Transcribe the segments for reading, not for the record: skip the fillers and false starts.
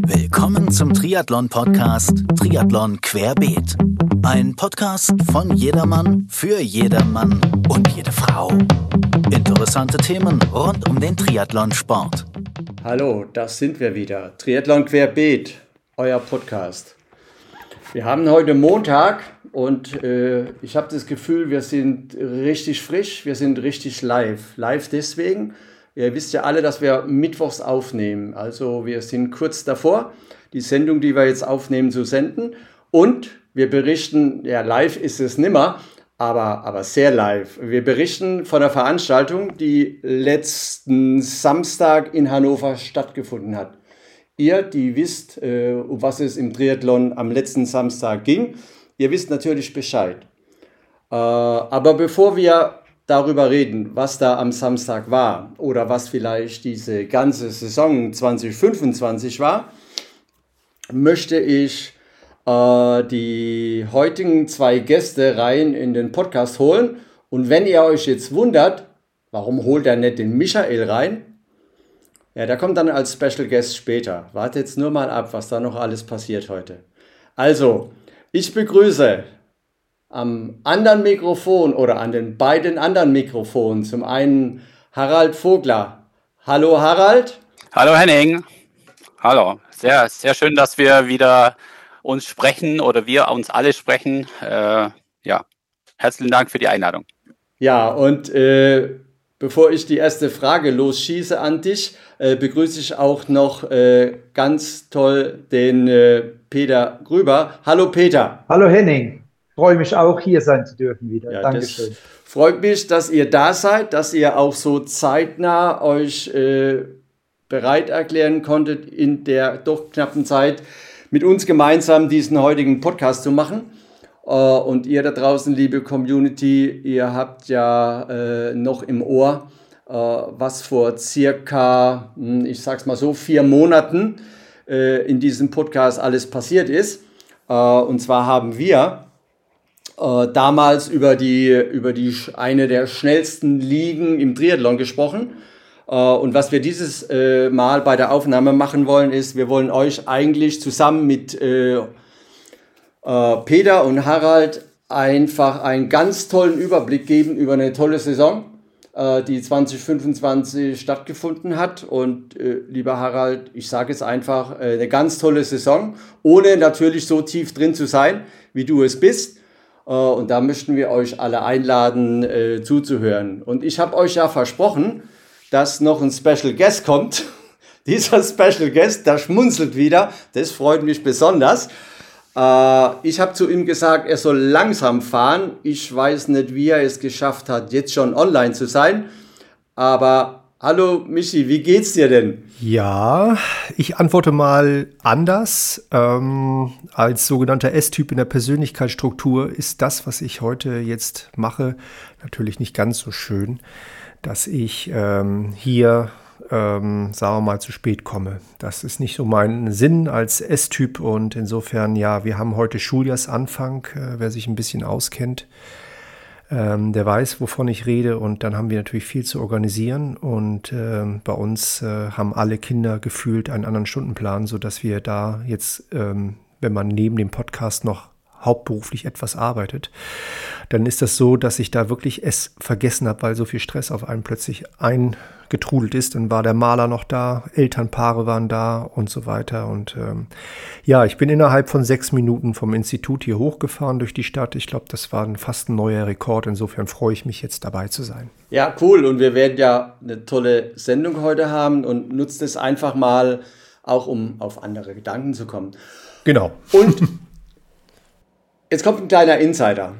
Willkommen zum Triathlon-Podcast Triathlon Querbeet. Ein Podcast von jedermann, für jedermann und jede Frau. Interessante Themen rund um den Triathlonsport. Hallo, das sind wir wieder. Triathlon Querbeet, euer Podcast. Wir haben heute Montag und ich habe das Gefühl, wir sind richtig frisch, wir sind richtig live. Live deswegen, ihr wisst ja alle, dass wir mittwochs aufnehmen. Also wir sind kurz davor, die Sendung, die wir jetzt aufnehmen, zu senden. Und wir berichten, ja live ist es nimmer, aber sehr live. Wir berichten von einer Veranstaltung, die letzten Samstag in Hannover stattgefunden hat. Ihr, die wisst, um was es im Triathlon am letzten Samstag ging, ihr wisst natürlich Bescheid. Aber bevor wir darüber reden, was da am Samstag war oder was vielleicht diese ganze Saison 2025 war, möchte ich die heutigen zwei Gäste rein in den Podcast holen. Und wenn ihr euch jetzt wundert, warum holt er nicht den Michael rein? Ja, der kommt dann als Special Guest später. Wartet jetzt nur mal ab, was da noch alles passiert heute. Also, ich begrüße am anderen Mikrofon oder an den beiden anderen Mikrofonen zum einen Harald Vogler. Hallo Harald. Hallo Henning. Hallo. Sehr, sehr schön, dass wir wieder uns sprechen oder wir uns alle sprechen. Herzlichen Dank für die Einladung. Ja, und bevor ich die erste Frage losschieße an dich, begrüße ich auch noch ganz toll den Peter Grüber. Hallo Peter. Hallo Henning. Ich freue mich auch, hier sein zu dürfen wieder. Ja, Dankeschön. Freut mich, dass ihr da seid, dass ihr auch so zeitnah euch bereit erklären konntet, in der doch knappen Zeit mit uns gemeinsam diesen heutigen Podcast zu machen. Und ihr da draußen, liebe Community, ihr habt ja noch im Ohr, was vor circa, ich sag's mal so, 4 Monaten in diesem Podcast alles passiert ist. Und zwar haben wir damals über eine der schnellsten Ligen im Triathlon gesprochen. Und was wir dieses Mal bei der Aufnahme machen wollen, ist, wir wollen euch eigentlich zusammen mit Peter und Harald einfach einen ganz tollen Überblick geben über eine tolle Saison, die 2025 stattgefunden hat. Und lieber Harald, ich sage es einfach, eine ganz tolle Saison, ohne natürlich so tief drin zu sein, wie du es bist. Und da möchten wir euch alle einladen, zuzuhören. Und ich habe euch ja versprochen, dass noch ein Special Guest kommt. Dieser Special Guest, der schmunzelt wieder. Das freut mich besonders. Ich habe zu ihm gesagt, er soll langsam fahren. Ich weiß nicht, wie er es geschafft hat, jetzt schon online zu sein. Aber hallo Michi, wie geht's dir denn? Ja, ich antworte mal anders. Als sogenannter S-Typ in der Persönlichkeitsstruktur ist das, was ich heute jetzt mache, natürlich nicht ganz so schön, dass ich hier, sagen wir mal, zu spät komme. Das ist nicht so mein Sinn als S-Typ und insofern, ja, wir haben heute Schuljahresanfang, wer sich ein bisschen auskennt, der weiß, wovon ich rede und dann haben wir natürlich viel zu organisieren und bei uns haben alle Kinder gefühlt einen anderen Stundenplan, sodass wir da jetzt, wenn man neben dem Podcast noch hauptberuflich etwas arbeitet, dann ist das so, dass ich da wirklich es vergessen habe, weil so viel Stress auf einen plötzlich eingetrudelt ist. Dann war der Maler noch da, Elternpaare waren da und so weiter. Und ich bin innerhalb von 6 Minuten vom Institut hier hochgefahren durch die Stadt. Ich glaube, das war fast ein neuer Rekord. Insofern freue ich mich jetzt dabei zu sein. Ja, cool. Und wir werden ja eine tolle Sendung heute haben und nutzt es einfach mal auch, um auf andere Gedanken zu kommen. Genau. Und jetzt kommt ein kleiner Insider.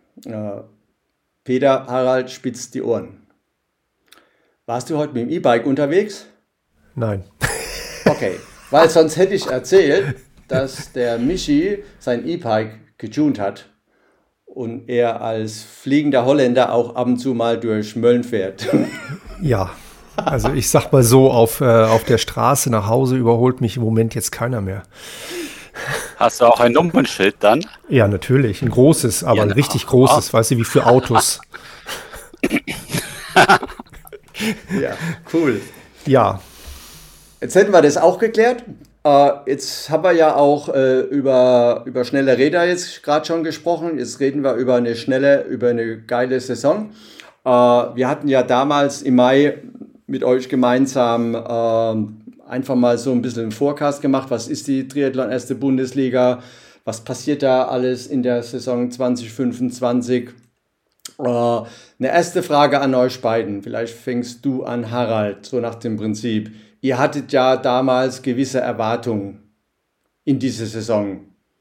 Peter, Harald, spitzt die Ohren. Warst du heute mit dem E-Bike unterwegs? Nein. Okay, weil sonst hätte ich erzählt, dass der Michi sein E-Bike getuned hat und er als fliegender Holländer auch ab und zu mal durch Mölln fährt. Ja, also ich sag mal so, auf der Straße nach Hause überholt mich im Moment jetzt keiner mehr. Hast du auch ein Nummernschild dann? Ja, natürlich. Ein großes, aber ein richtig großes, weißt du, wie für Autos. Ja, cool. Ja. Jetzt hätten wir das auch geklärt. Jetzt haben wir ja auch über schnelle Räder jetzt gerade schon gesprochen. Jetzt reden wir über eine geile Saison. Wir hatten ja damals im Mai mit euch gemeinsam einfach mal so ein bisschen einen Forecast gemacht. Was ist die Triathlon Erste Bundesliga? Was passiert da alles in der Saison 2025? Eine erste Frage an euch beiden. Vielleicht fängst du an, Harald, so nach dem Prinzip. Ihr hattet ja damals gewisse Erwartungen in diese Saison.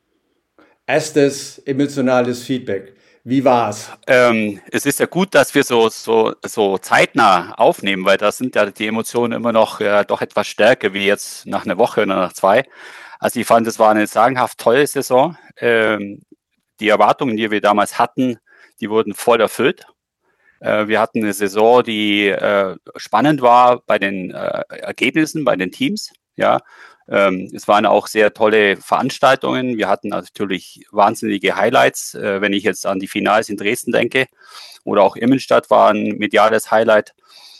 Erstes emotionales Feedback. Wie war's? Es ist ja gut, dass wir so zeitnah aufnehmen, weil da sind ja die Emotionen immer noch doch etwas stärker wie jetzt nach einer Woche oder nach 2. Also ich fand, es war eine sagenhaft tolle Saison. Die Erwartungen, die wir damals hatten, die wurden voll erfüllt. Wir hatten eine Saison, die spannend war bei den Ergebnissen, bei den Teams. Ja, es waren auch sehr tolle Veranstaltungen. Wir hatten natürlich wahnsinnige Highlights. Wenn ich jetzt an die Finals in Dresden denke oder auch Immenstadt war ein mediales Highlight.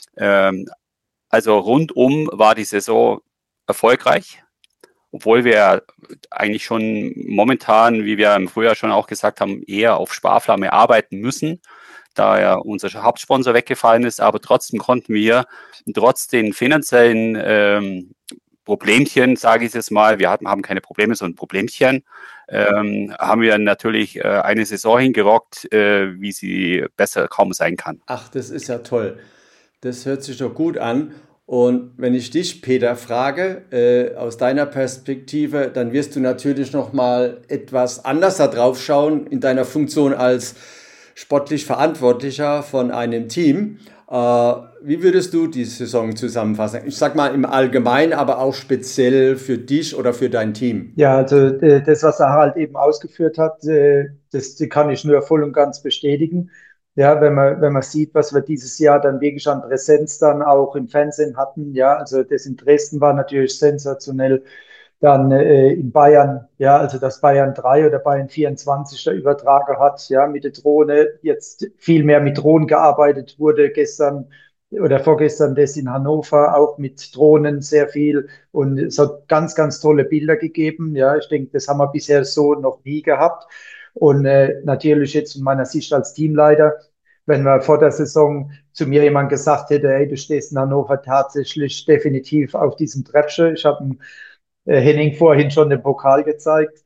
Also rundum war die Saison erfolgreich, obwohl wir eigentlich schon momentan, wie wir im Frühjahr schon auch gesagt haben, eher auf Sparflamme arbeiten müssen, da ja unser Hauptsponsor weggefallen ist. Aber trotzdem konnten wir trotz den finanziellen Problemchen, sage ich jetzt mal, wir haben keine Probleme, sondern Problemchen, haben wir natürlich eine Saison hingerockt, wie sie besser kaum sein kann. Ach, das ist ja toll. Das hört sich doch gut an. Und wenn ich dich, Peter, frage, aus deiner Perspektive, dann wirst du natürlich noch mal etwas anders da drauf schauen in deiner Funktion als sportlich Verantwortlicher von einem Team. Wie würdest du die Saison zusammenfassen? Ich sag mal im Allgemeinen, aber auch speziell für dich oder für dein Team. Ja, also das, was er halt eben ausgeführt hat, das kann ich nur voll und ganz bestätigen. Ja, wenn man sieht, was wir dieses Jahr dann wirklich an Präsenz dann auch im Fernsehen hatten, ja, also das in Dresden war natürlich sensationell. Dann in Bayern, ja, also dass Bayern 3 oder Bayern 24 der Übertrager hat, ja, mit der Drohne, jetzt viel mehr mit Drohnen gearbeitet wurde, gestern oder vorgestern das in Hannover, auch mit Drohnen sehr viel und es hat ganz, ganz tolle Bilder gegeben, ja, ich denke, das haben wir bisher so noch nie gehabt und natürlich jetzt in meiner Sicht als Teamleiter, wenn man vor der Saison zu mir jemand gesagt hätte, hey, du stehst in Hannover tatsächlich definitiv auf diesem Treppchen, ich habe Henning vorhin schon den Pokal gezeigt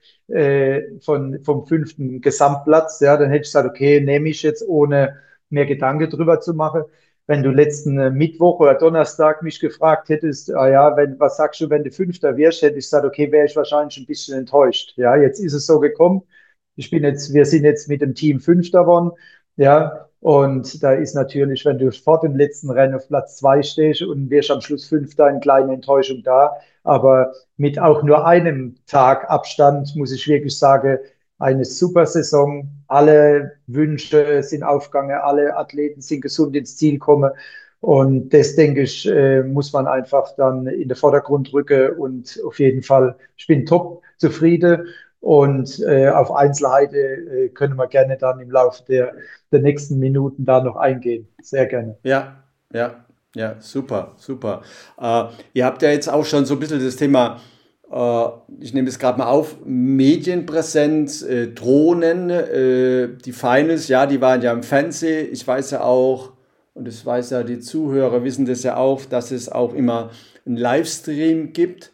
vom 5. Gesamtplatz. Ja, dann hätte ich gesagt, okay, nehme ich jetzt, ohne mir Gedanken drüber zu machen. Wenn du letzten Mittwoch oder Donnerstag mich gefragt hättest, ja, was sagst du, wenn du Fünfter wärst, hätte ich gesagt, okay, wäre ich wahrscheinlich ein bisschen enttäuscht. Ja, jetzt ist es so gekommen. Wir sind jetzt mit dem Team Fünfter geworden. Ja, und da ist natürlich, wenn du vor dem letzten Rennen auf Platz 2 stehst und wirst am Schluss Fünfter, eine kleine Enttäuschung da. Aber mit auch nur einem Tag Abstand muss ich wirklich sagen, eine super Saison. Alle Wünsche sind aufgegangen, alle Athleten sind gesund ins Ziel gekommen. Und das, denke ich, muss man einfach dann in den Vordergrund rücken. Und auf jeden Fall, ich bin top zufrieden. Und auf Einzelheiten können wir gerne dann im Laufe der nächsten Minuten da noch eingehen. Sehr gerne. Ja, super. Ihr habt ja jetzt auch schon so ein bisschen das Thema, ich nehme es gerade mal auf, Medienpräsenz, Drohnen, die Finals, ja, die waren ja im Fernsehen. Ich weiß ja auch, und das weiß ja die Zuhörer, wissen das ja auch, dass es auch immer einen Livestream gibt.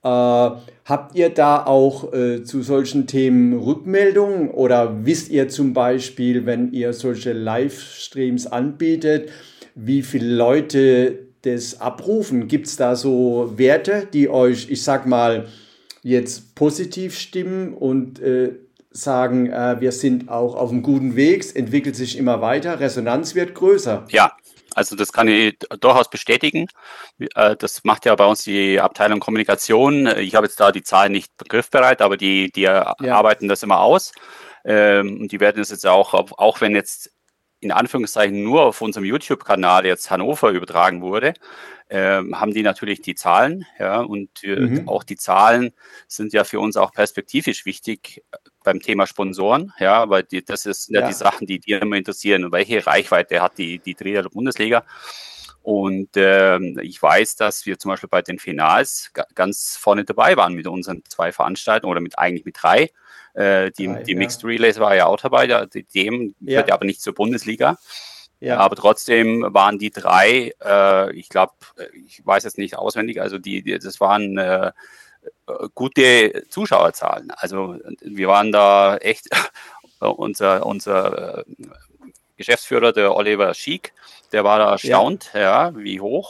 Habt ihr da auch zu solchen Themen Rückmeldungen oder wisst ihr zum Beispiel, wenn ihr solche Livestreams anbietet, wie viele Leute das abrufen? Gibt es da so Werte, die euch, ich sag mal, jetzt positiv stimmen und sagen, wir sind auch auf einem guten Weg, es entwickelt sich immer weiter, Resonanz wird größer? Ja, also das kann ich durchaus bestätigen. Das macht ja bei uns die Abteilung Kommunikation. Ich habe jetzt da die Zahlen nicht griffbereit, aber die arbeiten das immer aus. Und die werden es jetzt auch wenn jetzt in Anführungszeichen nur auf unserem YouTube-Kanal jetzt Hannover übertragen wurde, haben die natürlich die Zahlen, ja, und auch die Zahlen sind ja für uns auch perspektivisch wichtig beim Thema Sponsoren, ja, weil das sind ja die Sachen, die immer interessieren. Und welche Reichweite hat die Triathlon Bundesliga? Und ich weiß, dass wir zum Beispiel bei den Finals ganz vorne dabei waren mit unseren 2 Veranstaltungen oder eigentlich mit 3. Die Mixed Relays war ja auch dabei, die gehört ja aber nicht zur Bundesliga. Ja. Aber trotzdem waren die 3, ich glaube, ich weiß jetzt nicht auswendig, also das waren gute Zuschauerzahlen. Also wir waren da echt, unser Geschäftsführer, der Oliver Schiek, der war da erstaunt, wie hoch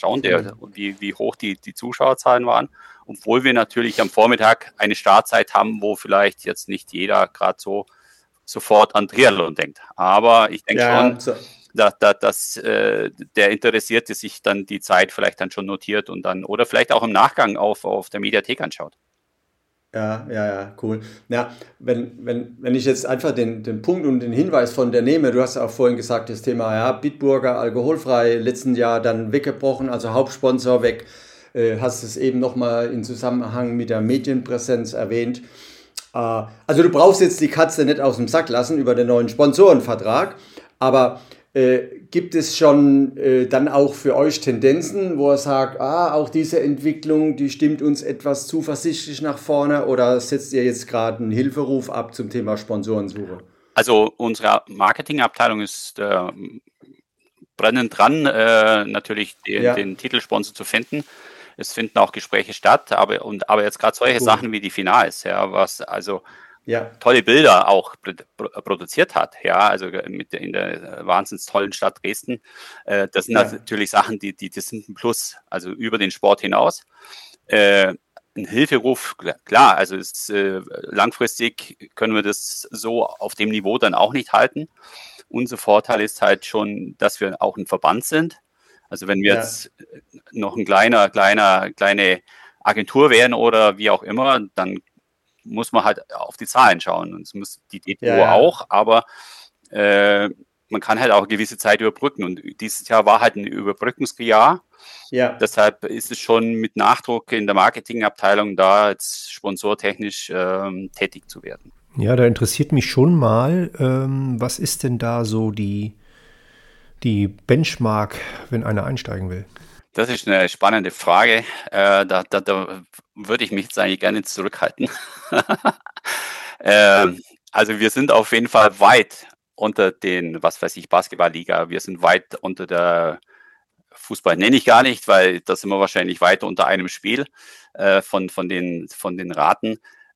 die Zuschauerzahlen waren, obwohl wir natürlich am Vormittag eine Startzeit haben, wo vielleicht jetzt nicht jeder gerade so sofort an Triathlon denkt. Aber ich denke schon, dass der Interessierte sich dann die Zeit vielleicht dann schon notiert und dann oder vielleicht auch im Nachgang auf der Mediathek anschaut. Ja, cool. Ja, wenn ich jetzt einfach den Punkt und den Hinweis von der nehme, du hast auch vorhin gesagt, das Thema Bitburger alkoholfrei, letzten Jahr dann weggebrochen, also Hauptsponsor weg, hast es eben nochmal in Zusammenhang mit der Medienpräsenz erwähnt. Also du brauchst jetzt die Katze nicht aus dem Sack lassen über den neuen Sponsorenvertrag, aber gibt es schon dann auch für euch Tendenzen, wo er sagt, auch diese Entwicklung, die stimmt uns etwas zuversichtlich nach vorne, oder setzt ihr jetzt gerade einen Hilferuf ab zum Thema Sponsorensuche? Also unsere Marketingabteilung ist brennend dran, natürlich den Titelsponsor zu finden. Es finden auch Gespräche statt, aber jetzt gerade solche Sachen wie die Finals, was also tolle Bilder auch produziert hat, also in der wahnsinnig tollen Stadt Dresden. Das sind natürlich Sachen, die sind ein Plus, also über den Sport hinaus. Ein Hilferuf, klar, also langfristig können wir das so auf dem Niveau dann auch nicht halten. Unser Vorteil ist halt schon, dass wir auch ein Verband sind. Also wenn wir jetzt noch eine kleine Agentur wären oder wie auch immer, dann muss man halt auf die Zahlen schauen, und es muss die DTO auch, aber man kann halt auch eine gewisse Zeit überbrücken, und dieses Jahr war halt ein Überbrückungsjahr. Deshalb ist es schon mit Nachdruck in der Marketingabteilung da, jetzt sponsortechnisch tätig zu werden. Ja, da interessiert mich schon mal, was ist denn da so die Benchmark, wenn einer einsteigen will? Das ist eine spannende Frage. Da würde ich mich jetzt eigentlich gerne zurückhalten. Also wir sind auf jeden Fall weit unter den, Basketballliga. Wir sind weit unter der Fußball, nenne ich gar nicht, weil da sind wir wahrscheinlich weiter unter einem Spiel von den Raten.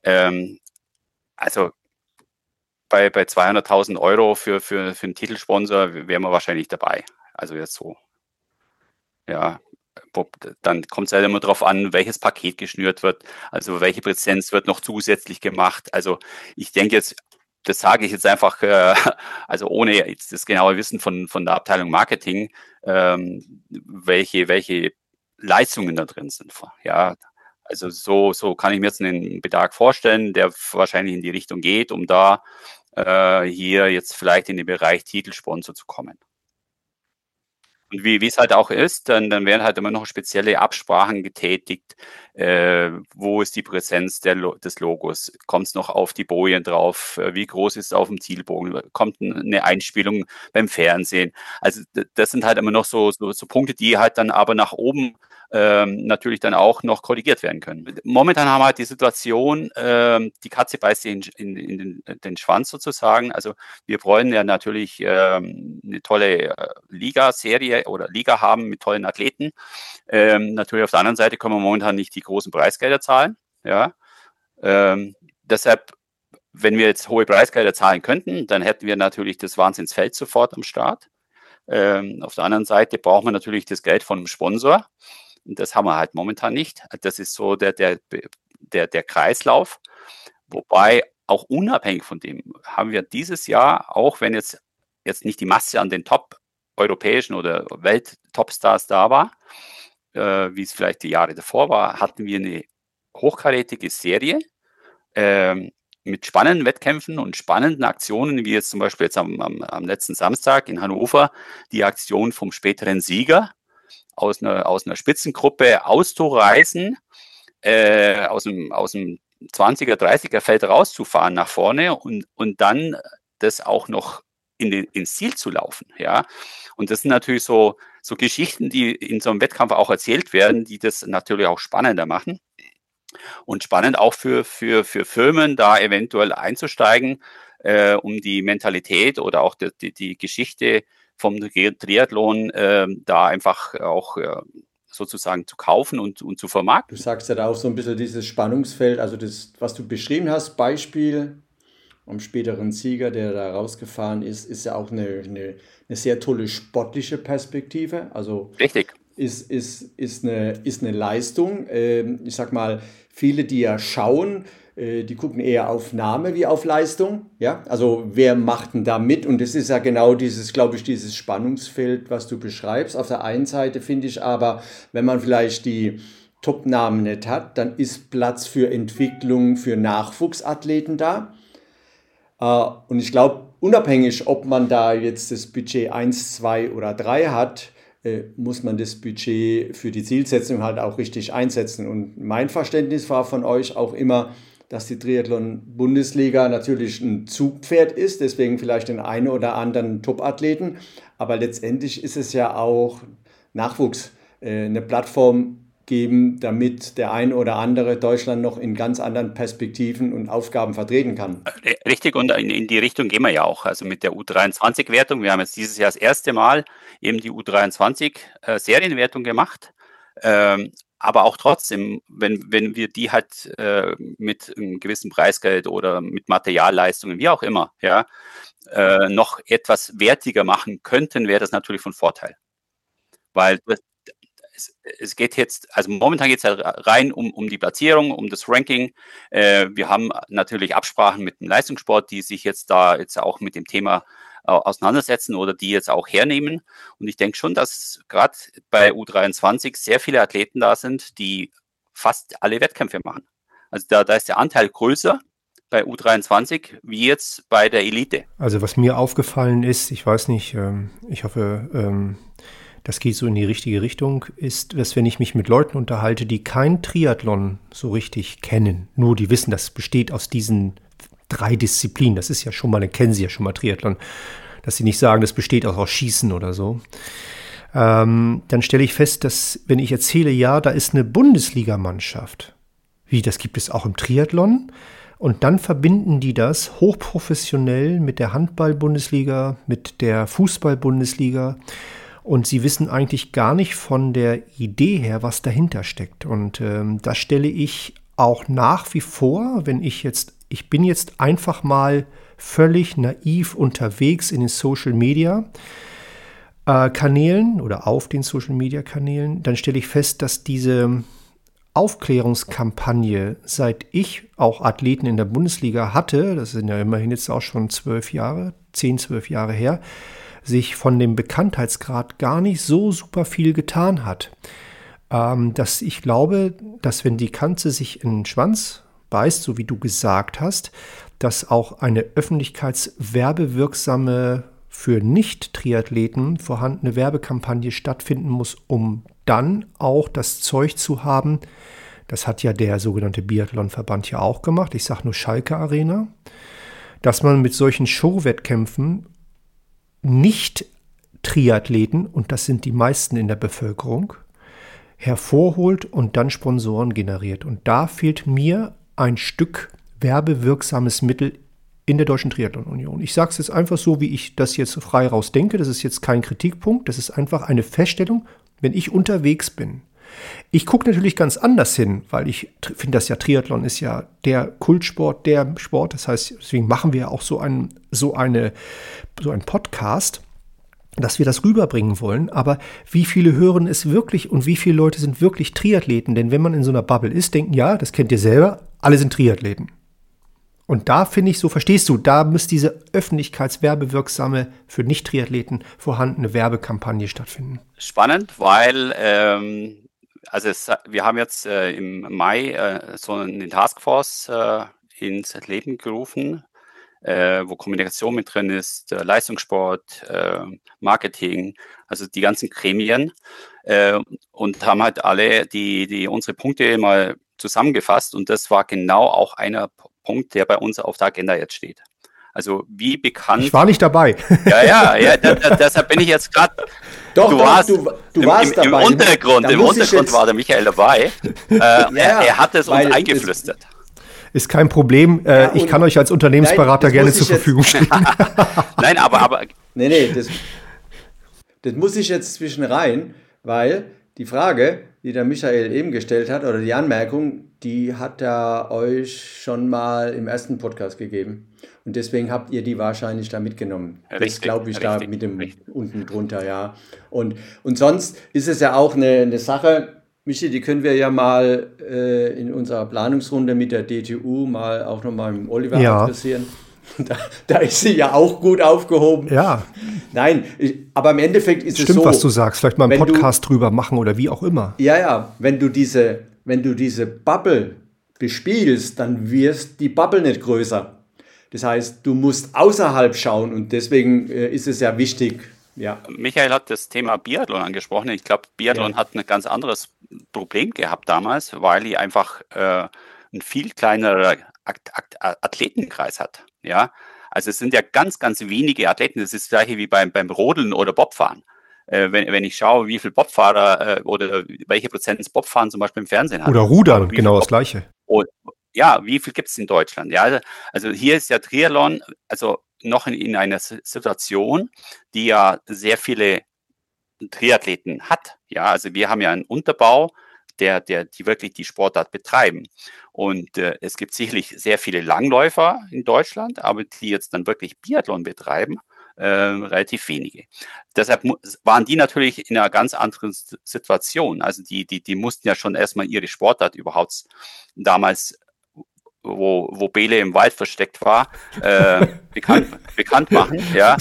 Also bei 200.000 Euro für einen Titelsponsor wären wir wahrscheinlich dabei. Also jetzt so. Ja, dann kommt es halt immer darauf an, welches Paket geschnürt wird, also welche Präsenz wird noch zusätzlich gemacht. Also ich denke jetzt, das sage ich jetzt einfach, also ohne jetzt das genaue Wissen von der Abteilung Marketing, welche Leistungen da drin sind. Ja, also so kann ich mir jetzt einen Betrag vorstellen, der wahrscheinlich in die Richtung geht, um da hier jetzt vielleicht in den Bereich Titelsponsor zu kommen. Und wie es halt auch ist, dann werden halt immer noch spezielle Absprachen getätigt. Wo ist die Präsenz des Logos? Kommt es noch auf die Bojen drauf? Wie groß ist es auf dem Zielbogen? Kommt eine Einspielung beim Fernsehen? Also das sind halt immer noch so Punkte, die halt dann aber nach oben natürlich dann auch noch korrigiert werden können. Momentan haben wir halt die Situation, die Katze beißt sich in den Schwanz sozusagen. Also wir wollen ja natürlich eine tolle Liga-Serie oder Liga haben mit tollen Athleten. Natürlich auf der anderen Seite können wir momentan nicht die großen Preisgelder zahlen. Deshalb, wenn wir jetzt hohe Preisgelder zahlen könnten, dann hätten wir natürlich das Wahnsinnsfeld sofort am Start. Auf der anderen Seite brauchen wir natürlich das Geld von einem Sponsor. Und das haben wir halt momentan nicht. Das ist so der Kreislauf. Wobei auch unabhängig von dem haben wir dieses Jahr, auch wenn jetzt nicht die Masse an den Top-europäischen oder Welt-Topstars da war, wie es vielleicht die Jahre davor war, hatten wir eine hochkarätige Serie mit spannenden Wettkämpfen und spannenden Aktionen, wie jetzt zum Beispiel jetzt am letzten Samstag in Hannover die Aktion vom späteren Sieger, aus einer Spitzengruppe auszureißen, aus dem 20er, 30er Feld rauszufahren nach vorne und dann das auch noch ins Ziel zu laufen, ja. Und das sind natürlich so Geschichten, die in so einem Wettkampf auch erzählt werden, die das natürlich auch spannender machen. Und spannend auch für Firmen, da eventuell einzusteigen, um die Mentalität oder auch die Geschichte vom Triathlon da einfach auch sozusagen zu kaufen und zu vermarkten. Du sagst ja da auch so ein bisschen dieses Spannungsfeld, also das, was du beschrieben hast, Beispiel am späteren Sieger, der da rausgefahren ist ja auch eine sehr tolle sportliche Perspektive. Also Richtig. ist eine Leistung. Ich sag mal, viele, die ja schauen, die gucken eher auf Name wie auf Leistung. Ja? Also wer macht denn da mit? Und das ist ja genau dieses, glaube ich, dieses Spannungsfeld, was du beschreibst. Auf der einen Seite finde ich aber, wenn man vielleicht die Top-Namen nicht hat, dann ist Platz für Entwicklung, für Nachwuchsathleten da. Und ich glaube, unabhängig, ob man da jetzt das Budget 1, 2 oder 3 hat, muss man das Budget für die Zielsetzung halt auch richtig einsetzen. Und mein Verständnis war von euch auch immer, dass die Triathlon-Bundesliga natürlich ein Zugpferd ist, deswegen vielleicht den einen oder anderen Top-Athleten. Aber letztendlich ist es ja auch Nachwuchs, eine Plattform geben, damit der ein oder andere Deutschland noch in ganz anderen Perspektiven und Aufgaben vertreten kann. Richtig, und in die Richtung gehen wir ja auch. Also mit der U23-Wertung. Wir haben jetzt dieses Jahr das erste Mal eben die U23-Serienwertung gemacht. Aber auch trotzdem, wenn wir die halt mit einem gewissen Preisgeld oder mit Materialleistungen, wie auch immer, ja, noch etwas wertiger machen könnten, wäre das natürlich von Vorteil. Weil es geht jetzt, also momentan geht es halt rein um die Platzierung, um das Ranking. Wir haben natürlich Absprachen mit dem Leistungssport, die sich jetzt da jetzt auch mit dem Thema auseinandersetzen oder die jetzt auch hernehmen. Und ich denke schon, dass gerade bei U23 sehr viele Athleten da sind, die fast alle Wettkämpfe machen. Also da ist der Anteil größer bei U23 wie jetzt bei der Elite. Also was mir aufgefallen ist, ich weiß nicht, ich hoffe, das geht so in die richtige Richtung, ist, dass wenn ich mich mit Leuten unterhalte, die kein Triathlon so richtig kennen, nur die wissen, das besteht aus diesen 3 Disziplinen, das ist ja schon mal, dann kennen sie ja schon mal Triathlon, dass sie nicht sagen, das besteht auch aus Schießen oder so, dann stelle ich fest, dass, wenn ich erzähle, ja, da ist eine Bundesligamannschaft, wie, das gibt es auch im Triathlon, und dann verbinden die das hochprofessionell mit der Handball-Bundesliga, mit der Fußball-Bundesliga. Und sie wissen eigentlich gar nicht von der Idee her, was dahinter steckt. Und das stelle ich auch nach wie vor, wenn ich bin jetzt einfach mal völlig naiv unterwegs in den Social Media Kanälen oder auf den Social Media Kanälen, dann stelle ich fest, dass diese Aufklärungskampagne, seit ich auch Athleten in der Bundesliga hatte, das sind ja immerhin jetzt auch schon 12 Jahre her, sich von dem Bekanntheitsgrad gar nicht so super viel getan hat. Dass ich glaube, dass wenn die Katze sich in den Schwanz beißt, so wie du gesagt hast, dass auch eine öffentlichkeitswerbewirksame, für Nicht-Triathleten vorhandene Werbekampagne stattfinden muss, um dann auch das Zeug zu haben. Das hat ja der sogenannte Biathlonverband ja auch gemacht. Ich sage nur Schalke Arena. Dass man mit solchen Showwettkämpfen Nicht-Triathleten, und das sind die meisten in der Bevölkerung, hervorholt und dann Sponsoren generiert. Und da fehlt mir ein Stück werbewirksames Mittel in der Deutschen Triathlon-Union. Ich sage es jetzt einfach so, wie ich das jetzt frei raus denke. Das ist jetzt kein Kritikpunkt. Das ist einfach eine Feststellung, wenn ich unterwegs bin. Ich gucke natürlich ganz anders hin, weil ich finde, das ja Triathlon ist ja der Kultsport, der Sport. Das heißt, deswegen machen wir auch so einen Podcast, dass wir das rüberbringen wollen. Aber wie viele hören es wirklich und wie viele Leute sind wirklich Triathleten? Denn wenn man in so einer Bubble ist, denken, ja, das kennt ihr selber, alle sind Triathleten. Und da finde ich, so verstehst du, da muss diese öffentlichkeitswerbewirksame, für Nicht-Triathleten vorhandene Werbekampagne stattfinden. Spannend, weil wir haben jetzt im Mai so eine Taskforce ins Leben gerufen, wo Kommunikation mit drin ist, Leistungssport, Marketing, also die ganzen Gremien, und haben halt alle unsere Punkte mal zusammengefasst, und das war genau auch einer Punkt, der bei uns auf der Agenda jetzt steht. Also wie bekannt. Ich war nicht dabei. Ja, deshalb bin ich jetzt gerade. Du warst dabei. Im Untergrund war der Michael dabei. Er hat es uns eingeflüstert. Ist kein Problem. Ich kann euch als Unternehmensberater gerne zur Verfügung stehen. Nein, aber. Nee, das muss ich jetzt zwischen rein, weil die Frage, die der Michael eben gestellt hat, oder die Anmerkung, die hat er euch schon mal im ersten Podcast gegeben. Und deswegen habt ihr die wahrscheinlich da mitgenommen. Das glaube ich da mit dem unten drunter, ja. Und sonst ist es ja auch eine Sache, Michi, die können wir ja mal in unserer Planungsrunde mit der DTU mal auch nochmal mit Oliver adressieren. Da ist sie ja auch gut aufgehoben. Ja. Nein, aber im Endeffekt ist es so. Stimmt, was du sagst. Vielleicht mal einen Podcast drüber machen oder wie auch immer. Ja, wenn du diese Bubble bespielst, dann wirst die Bubble nicht größer. Das heißt, du musst außerhalb schauen und deswegen ist es ja wichtig. Ja. Michael hat das Thema Biathlon angesprochen. Ich glaube, Biathlon hat ein ganz anderes Problem gehabt damals, weil die einfach ein viel kleinerer Athletenkreis hat. Ja, also es sind ja ganz, ganz wenige Athleten. Das ist das gleiche wie beim Rodeln oder Bobfahren. Wenn ich schaue, wie viele Bobfahrer oder welche Prozenz Bobfahren zum Beispiel im Fernsehen hat. Oder Rudern, genau das Gleiche. Und, ja, wie viel gibt es in Deutschland? Ja, also hier ist ja Triathlon also noch in einer Situation, die ja sehr viele Triathleten hat. Ja, also wir haben ja einen Unterbau, die wirklich die Sportart betreiben. Und es gibt sicherlich sehr viele Langläufer in Deutschland, aber die jetzt dann wirklich Biathlon betreiben, relativ wenige. Deshalb waren die natürlich in einer ganz anderen Situation. Also die mussten ja schon erstmal ihre Sportart überhaupt damals, wo Bele im Wald versteckt war, bekannt machen. Ja,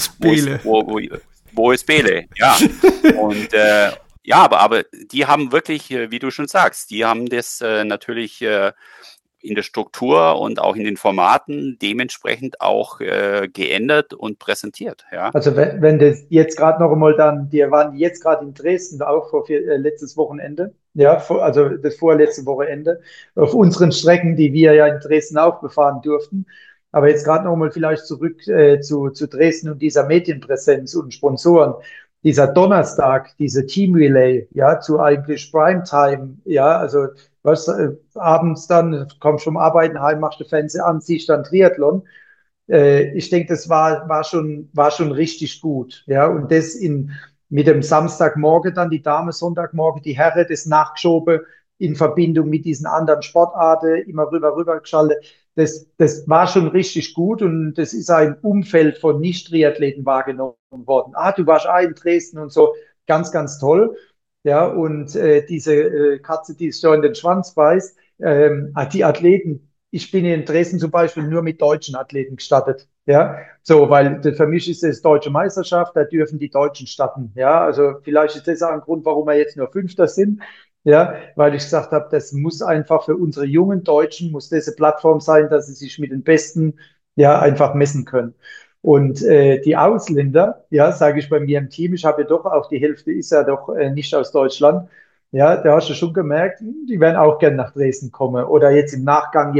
wo ist Bele? Ja. Und ja, aber die haben wirklich, wie du schon sagst, die haben das natürlich in der Struktur und auch in den Formaten dementsprechend auch geändert und präsentiert. Ja. Also wenn das jetzt gerade noch einmal dann, die waren jetzt gerade in Dresden auch letztes Wochenende, ja, also das vorletzte Wochenende, auf unseren Strecken, die wir ja in Dresden auch befahren durften. Aber jetzt gerade noch einmal vielleicht zurück zu Dresden und dieser Medienpräsenz und Sponsoren. Dieser Donnerstag, diese Team Relay, ja, zu eigentlich Primetime, ja, also was abends dann, kommst vom Arbeiten heim, machst du Fernseher an, siehst dann Triathlon. Ich denke, das war schon richtig gut, ja, und das mit dem Samstagmorgen dann die Dame, Sonntagmorgen die Herren, das nachgeschoben in Verbindung mit diesen anderen Sportarten, immer rüber geschaltet. Das war schon richtig gut und das ist ein Umfeld von Nicht-Triathleten wahrgenommen worden. Du warst auch in Dresden und so, ganz, ganz toll. Ja, und diese Katze, die es so in den Schwanz beißt, die Athleten, ich bin in Dresden zum Beispiel nur mit deutschen Athleten gestartet. Ja, so, weil für mich ist es deutsche Meisterschaft, da dürfen die Deutschen starten. Ja, also vielleicht ist das auch ein Grund, warum wir jetzt nur Fünfter sind. Ja, weil ich gesagt habe, das muss einfach für unsere jungen Deutschen, muss diese Plattform sein, dass sie sich mit den Besten ja einfach messen können. Und die Ausländer, ja, sage ich bei mir im Team, ich habe ja doch auch die Hälfte ist ja doch nicht aus Deutschland. Ja, da hast du schon gemerkt, die werden auch gern nach Dresden kommen. Oder jetzt im Nachgang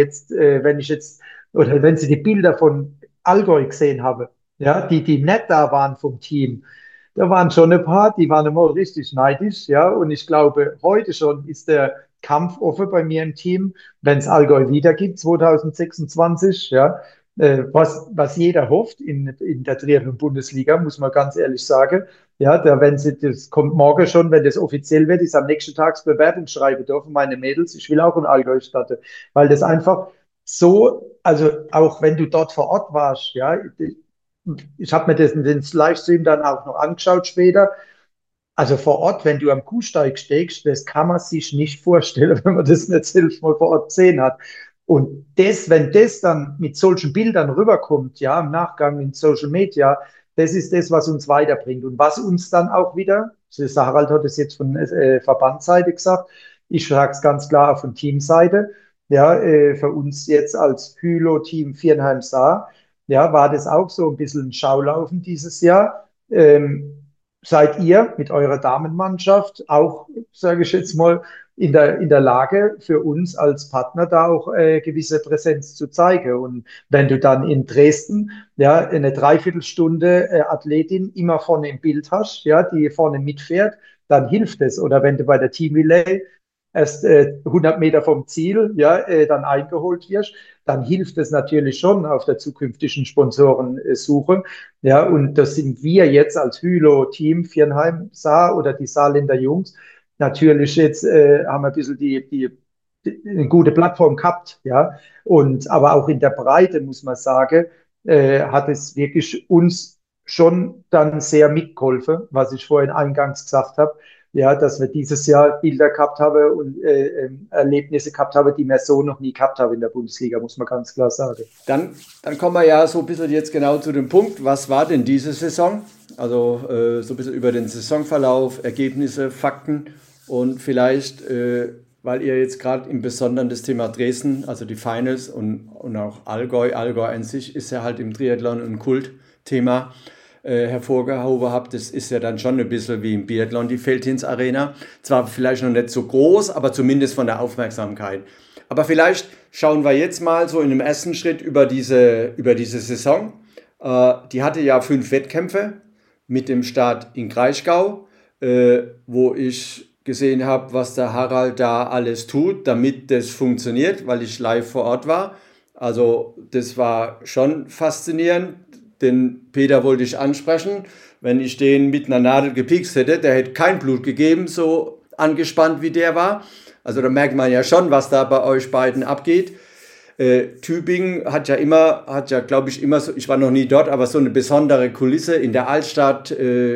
oder wenn sie die Bilder von Allgäu gesehen haben, ja, die nicht da waren vom Team, da waren schon ein paar, die waren immer richtig neidisch, ja. Und ich glaube, heute schon ist der Kampf offen bei mir im Team, wenn es Allgäu wieder gibt, 2026, ja. Was jeder hofft in der Triathlon-Bundesliga, muss man ganz ehrlich sagen. Ja, das kommt morgen schon, wenn das offiziell wird, ist am nächsten Tag das Bewerbungsschreiben dürfen meine Mädels, ich will auch in Allgäu starten, weil das einfach so, also auch wenn du dort vor Ort warst, ja, ich habe mir den Livestream dann auch noch angeschaut später. Also vor Ort, wenn du am Kuhsteig stehst, das kann man sich nicht vorstellen, wenn man das nicht selbst mal vor Ort gesehen hat. Und wenn das dann mit solchen Bildern rüberkommt, ja, im Nachgang in Social Media, das ist das, was uns weiterbringt. Und was uns dann auch wieder, das Harald hat es jetzt von Verbandsseite gesagt, ich sage es ganz klar von Teamseite, ja, für uns jetzt als Hylo-Team Viernheim-Saar, ja, war das auch so ein bisschen ein Schaulaufen dieses Jahr. Seid ihr mit eurer Damenmannschaft auch, sage ich jetzt mal, in der Lage, für uns als Partner da auch gewisse Präsenz zu zeigen. Und wenn du dann in Dresden ja eine Dreiviertelstunde Athletin immer vorne im Bild hast, ja, die vorne mitfährt, dann hilft es. Oder wenn du bei der Team Relay erst 100 Meter vom Ziel ja, dann eingeholt wirst, dann hilft es natürlich schon auf der zukünftigen Sponsorensuche. Ja, und das sind wir jetzt als Hülo-Team, Viernheim, Saar oder die Saarländer Jungs, natürlich jetzt haben wir ein bisschen eine gute Plattform gehabt, ja. Und aber auch in der Breite muss man sagen, hat es wirklich uns schon dann sehr mitgeholfen, was ich vorhin eingangs gesagt habe, ja, dass wir dieses Jahr Bilder gehabt haben und Erlebnisse gehabt haben, die wir so noch nie gehabt haben in der Bundesliga, muss man ganz klar sagen. Dann kommen wir ja so ein bisschen jetzt genau zu dem Punkt, was war denn diese Saison? Also so ein bisschen über den Saisonverlauf, Ergebnisse, Fakten und vielleicht, weil ihr jetzt gerade im Besonderen das Thema Dresden, also die Finals und auch Allgäu an sich ist ja halt im Triathlon ein Kultthema hervorgehoben habt, das ist ja dann schon ein bisschen wie im Biathlon, die Veltins Arena. Zwar vielleicht noch nicht so groß, aber zumindest von der Aufmerksamkeit. Aber vielleicht schauen wir jetzt mal so in dem ersten Schritt über diese Saison. Die hatte ja 5 Wettkämpfe mit dem Start in Kraichgau, wo ich gesehen habe, was der Harald da alles tut, damit das funktioniert, weil ich live vor Ort war. Also das war schon faszinierend. Den Peter wollte ich ansprechen. Wenn ich den mit einer Nadel gepikst hätte, der hätte kein Blut gegeben, so angespannt wie der war. Also da merkt man ja schon, was da bei euch beiden abgeht. Tübingen hat ja, glaube ich, immer so, ich war noch nie dort, aber so eine besondere Kulisse in der Altstadt,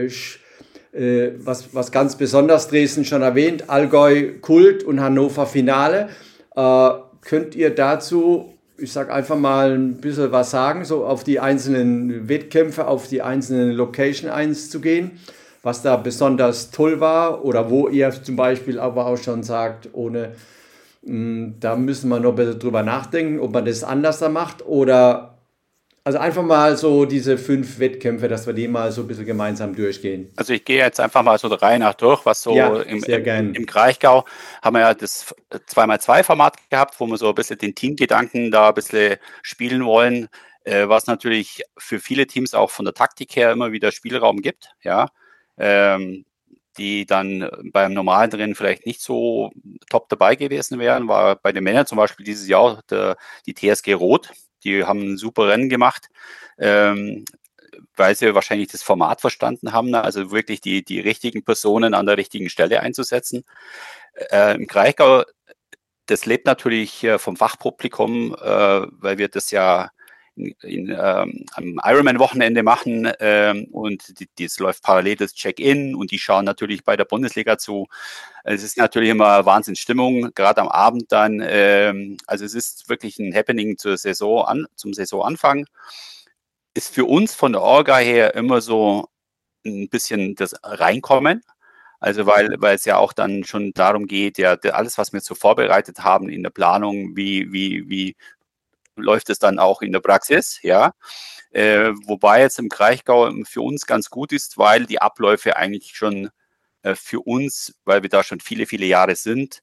was ganz besonders, Dresden schon erwähnt, Allgäu Kult und Hannover Finale. Könnt ihr dazu, ich sag einfach mal ein bisschen was sagen, so auf die einzelnen Wettkämpfe, auf die einzelnen Location einzugehen, was da besonders toll war oder wo ihr zum Beispiel aber auch schon sagt, da müssen wir noch ein bisschen drüber nachdenken, ob man das anders da macht oder also einfach mal so diese 5 Wettkämpfe, dass wir die mal so ein bisschen gemeinsam durchgehen. Also ich gehe jetzt einfach mal so der Reihe nach durch, was so im Kraichgau haben wir ja das 2x2-Format gehabt, wo wir so ein bisschen den Teamgedanken da ein bisschen spielen wollen, was natürlich für viele Teams auch von der Taktik her immer wieder Spielraum gibt, ja, die dann beim normalen Rennen vielleicht nicht so top dabei gewesen wären, war bei den Männern zum Beispiel dieses Jahr die TSG Rot. Die haben ein super Rennen gemacht, weil sie wahrscheinlich das Format verstanden haben, also wirklich die richtigen Personen an der richtigen Stelle einzusetzen. Im Kraichgau, das lebt natürlich vom Fachpublikum, weil wir das ja am Ironman-Wochenende machen und das läuft parallel das Check-in und die schauen natürlich bei der Bundesliga zu. Es ist natürlich immer Wahnsinnsstimmung, gerade am Abend dann. Also es ist wirklich ein Happening zum Saisonanfang. Ist für uns von der Orga her immer so ein bisschen das Reinkommen. Also weil es ja auch dann schon darum geht, ja alles, was wir so vorbereitet haben in der Planung, wie läuft es dann auch in der Praxis, ja. Wobei jetzt im Kraichgau für uns ganz gut ist, weil die Abläufe eigentlich schon für uns, weil wir da schon viele, viele Jahre sind,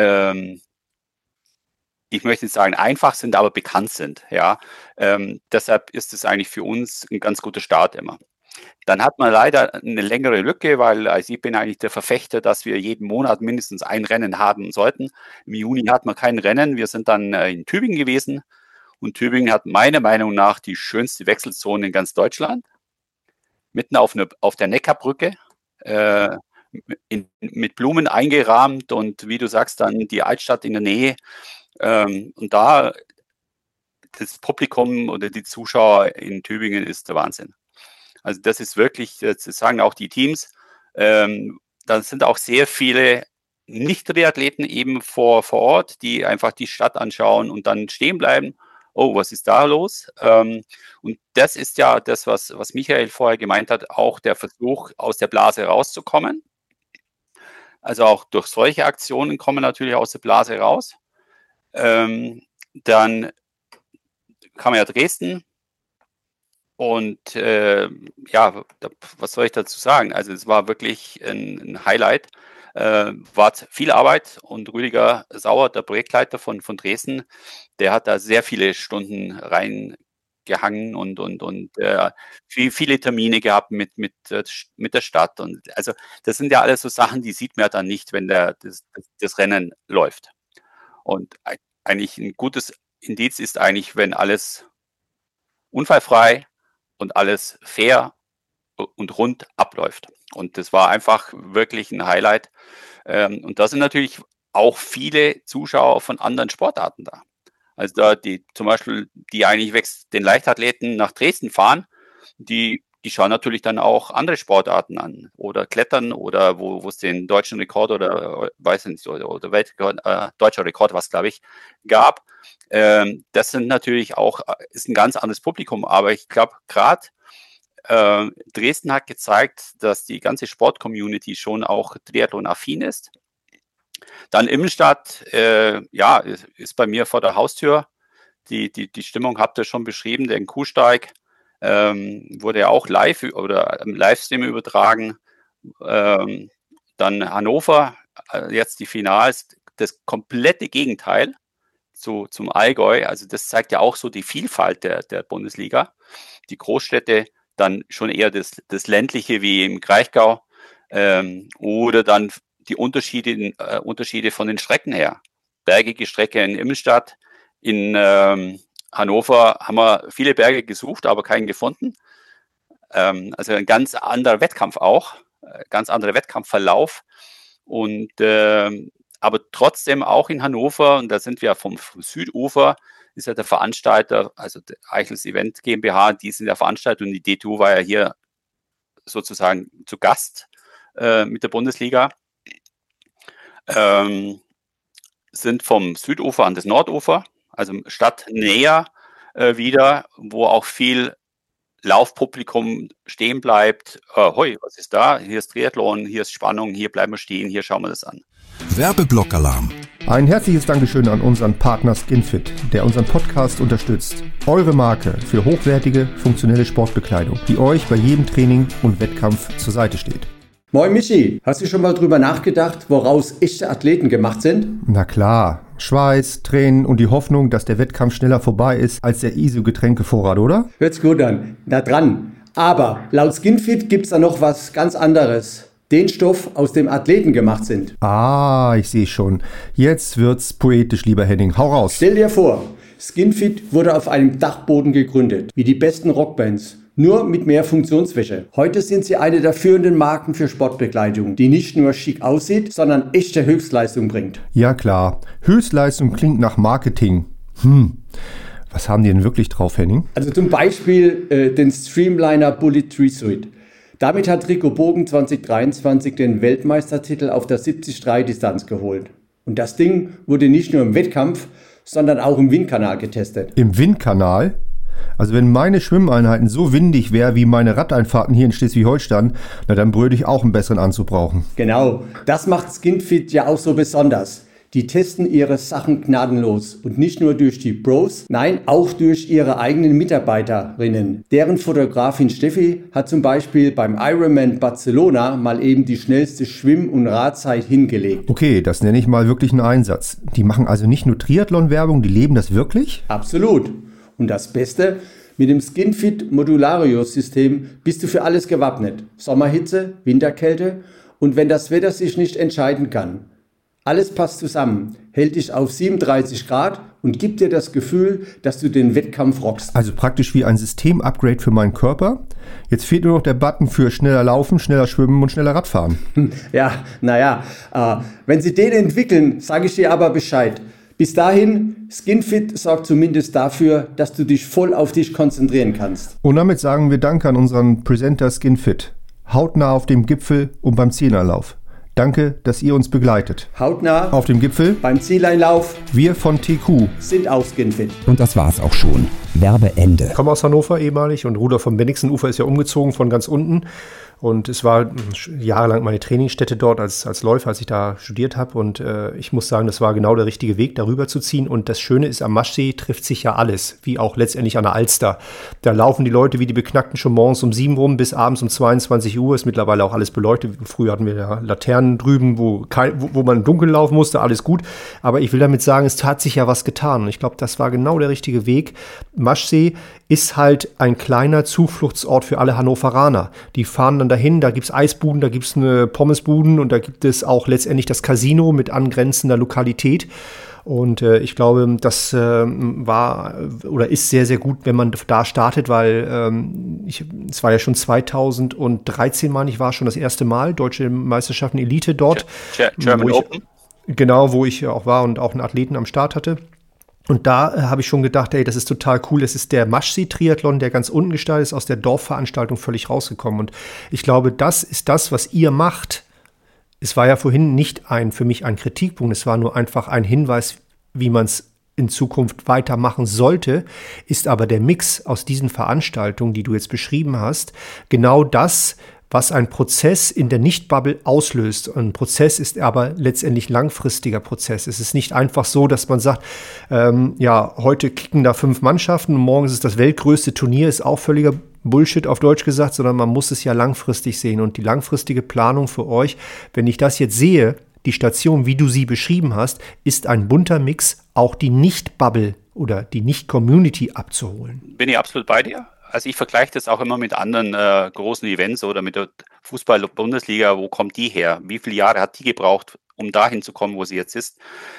ich möchte nicht sagen einfach sind, aber bekannt sind, ja. Deshalb ist es eigentlich für uns ein ganz guter Start immer. Dann hat man leider eine längere Lücke, weil also ich bin eigentlich der Verfechter, dass wir jeden Monat mindestens ein Rennen haben sollten. Im Juni hat man kein Rennen. Wir sind dann in Tübingen gewesen. Und Tübingen hat meiner Meinung nach die schönste Wechselzone in ganz Deutschland. Mitten auf der Neckarbrücke, mit Blumen eingerahmt und wie du sagst, dann die Altstadt in der Nähe. Und da das Publikum oder die Zuschauer in Tübingen ist der Wahnsinn. Also das ist wirklich, das sagen auch die Teams, da sind auch sehr viele Nicht-Triathleten eben vor Ort, die einfach die Stadt anschauen und dann stehen bleiben. Oh, was ist da los? Und das ist ja das, was Michael vorher gemeint hat, auch der Versuch, aus der Blase rauszukommen. Also auch durch solche Aktionen kommen wir natürlich aus der Blase raus. Dann kam ja Dresden und ja, was soll ich dazu sagen? Also es war wirklich ein Highlight. war viel Arbeit und Rüdiger Sauer, der Projektleiter von Dresden, der hat da sehr viele Stunden reingehangen und viele Termine gehabt mit der Stadt. Und also das sind ja alles so Sachen, die sieht man ja dann nicht, wenn das Rennen läuft. Und eigentlich ein gutes Indiz ist eigentlich, wenn alles unfallfrei und alles fair und rund abläuft. Und das war einfach wirklich ein Highlight. Und da sind natürlich auch viele Zuschauer von anderen Sportarten da. Also da zum Beispiel, die eigentlich den Leichtathleten nach Dresden fahren, die schauen natürlich dann auch andere Sportarten an oder Klettern oder wo es den deutschen Rekord oder weiß nicht, oder Weltrekord, deutscher Rekord, was glaube ich, gab. Das sind natürlich auch, ist ein ganz anderes Publikum, aber ich glaube gerade Dresden hat gezeigt, dass die ganze Sport-Community schon auch Triathlon-affin ist. Dann Immenstadt, ist bei mir vor der Haustür. Die Stimmung habt ihr schon beschrieben, den Kuhsteig wurde ja auch live oder im Livestream übertragen. Dann Hannover, jetzt die Finals, das komplette Gegenteil zum Allgäu. Also das zeigt ja auch so die Vielfalt der Bundesliga. Die Großstädte, dann schon eher das ländliche wie im Kraichgau oder dann die Unterschiede von den Strecken her. Bergige Strecke in Immenstadt, in Hannover haben wir viele Berge gesucht, aber keinen gefunden. Also ein ganz anderer Wettkampf auch, ganz anderer Wettkampfverlauf. Und aber trotzdem auch in Hannover, und da sind wir vom Südufer, ist ja der Veranstalter, also der Eichels Event GmbH, die sind der Veranstalter und die DTU war ja hier sozusagen zu Gast mit der Bundesliga. Sind vom Südufer an das Nordufer, also stadtnäher wieder, wo auch viel Laufpublikum stehen bleibt. Was ist da? Hier ist Triathlon, hier ist Spannung, hier bleiben wir stehen, hier schauen wir das an. Werbeblockalarm. Ein herzliches Dankeschön an unseren Partner Skinfit, der unseren Podcast unterstützt. Eure Marke für hochwertige, funktionelle Sportbekleidung, die euch bei jedem Training und Wettkampf zur Seite steht. Moin Michi, hast du schon mal drüber nachgedacht, woraus echte Athleten gemacht sind? Na klar, Schweiß, Tränen und die Hoffnung, dass der Wettkampf schneller vorbei ist als der ISO-Getränkevorrat, oder? Hört's gut an, na dran. Aber laut Skinfit gibt's da noch was ganz anderes. Den Stoff, aus dem Athleten gemacht sind. Ah, ich sehe schon. Jetzt wird's poetisch, lieber Henning. Hau raus. Stell dir vor, Skinfit wurde auf einem Dachboden gegründet, wie die besten Rockbands. Nur mit mehr Funktionsfläche. Heute sind sie eine der führenden Marken für Sportbekleidung, die nicht nur schick aussieht, sondern echte Höchstleistung bringt. Ja klar, Höchstleistung klingt nach Marketing. Was haben die denn wirklich drauf, Henning? Also zum Beispiel den Streamliner Bullet Tree Suite. Damit hat Rico Bogen 2023 den Weltmeistertitel auf der 73-Distanz geholt. Und das Ding wurde nicht nur im Wettkampf, sondern auch im Windkanal getestet. Im Windkanal? Also wenn meine Schwimmeinheiten so windig wäre wie meine Radeinfahrten hier in Schleswig-Holstein, na dann würde ich auch einen besseren Anzug brauchen. Genau, das macht Skinfit ja auch so besonders. Die testen ihre Sachen gnadenlos und nicht nur durch die Pros, nein, auch durch ihre eigenen Mitarbeiterinnen. Deren Fotografin Steffi hat zum Beispiel beim Ironman Barcelona mal eben die schnellste Schwimm- und Radzeit hingelegt. Okay, das nenne ich mal wirklich einen Einsatz. Die machen also nicht nur Triathlon-Werbung, die leben das wirklich? Absolut. Und das Beste, mit dem Skinfit Modulario-System bist du für alles gewappnet. Sommerhitze, Winterkälte und wenn das Wetter sich nicht entscheiden kann. Alles passt zusammen, hält dich auf 37 Grad und gibt dir das Gefühl, dass du den Wettkampf rockst. Also praktisch wie ein System-Upgrade für meinen Körper. Jetzt fehlt nur noch der Button für schneller laufen, schneller schwimmen und schneller Radfahren. Ja, naja, wenn sie den entwickeln, sage ich dir aber Bescheid. Bis dahin, Skinfit sorgt zumindest dafür, dass du dich voll auf dich konzentrieren kannst. Und damit sagen wir Danke an unseren Presenter Skinfit. Hautnah auf dem Gipfel und beim Zieleinlauf. Danke, dass ihr uns begleitet. Hautnah auf dem Gipfel, beim Zieleinlauf. Wir von TQ sind auch Skinfit. Und das war's auch schon. Werbeende. Ich komme aus Hannover ehemalig und Rudolf vom Bennigsenufer ist ja umgezogen von ganz unten. Und es war jahrelang meine Trainingsstätte dort als Läufer, als ich da studiert habe. Und ich muss sagen, das war genau der richtige Weg, darüber zu ziehen. Und das Schöne ist, am Maschsee trifft sich ja alles, wie auch letztendlich an der Alster. Da laufen die Leute wie die Beknackten schon morgens um 7 rum bis abends um 22 Uhr. Ist mittlerweile auch alles beleuchtet. Früher hatten wir ja Laternen dann drüben, wo man dunkel laufen musste, alles gut. Aber ich will damit sagen, es hat sich ja was getan. Und ich glaube, das war genau der richtige Weg. Maschsee ist halt ein kleiner Zufluchtsort für alle Hannoveraner. Die fahren dann dahin, da gibt es Eisbuden, da gibt es eine Pommesbuden und da gibt es auch letztendlich das Casino mit angrenzender Lokalität. Und ich glaube, das war oder ist sehr, sehr gut, wenn man da startet, weil es war ja schon 2013, meine ich, war schon das erste Mal Deutsche Meisterschaften Elite dort. German Open. Genau, wo ich auch war und auch einen Athleten am Start hatte. Und da habe ich schon gedacht, ey, das ist total cool. Das ist der Maschsee-Triathlon, der ganz unten gestartet ist, aus der Dorfveranstaltung völlig rausgekommen. Und ich glaube, das ist das, was ihr macht. Es war ja vorhin nicht für mich ein Kritikpunkt, es war nur einfach ein Hinweis, wie man es in Zukunft weitermachen sollte, ist aber der Mix aus diesen Veranstaltungen, die du jetzt beschrieben hast, genau das, was ein Prozess in der Nicht-Bubble auslöst. Ein Prozess ist aber letztendlich langfristiger Prozess. Es ist nicht einfach so, dass man sagt, heute kicken da 5 Mannschaften und morgen ist es das weltgrößte Turnier, ist auch völliger Bullshit auf Deutsch gesagt, sondern man muss es ja langfristig sehen. Und die langfristige Planung für euch, wenn ich das jetzt sehe, die Station, wie du sie beschrieben hast, ist ein bunter Mix, auch die Nicht-Bubble oder die Nicht-Community abzuholen. Bin ich absolut bei dir. Also ich vergleiche das auch immer mit anderen großen Events oder mit der Fußball-Bundesliga. Wo kommt die her? Wie viele Jahre hat die gebraucht, um dahin zu kommen, wo sie jetzt ist?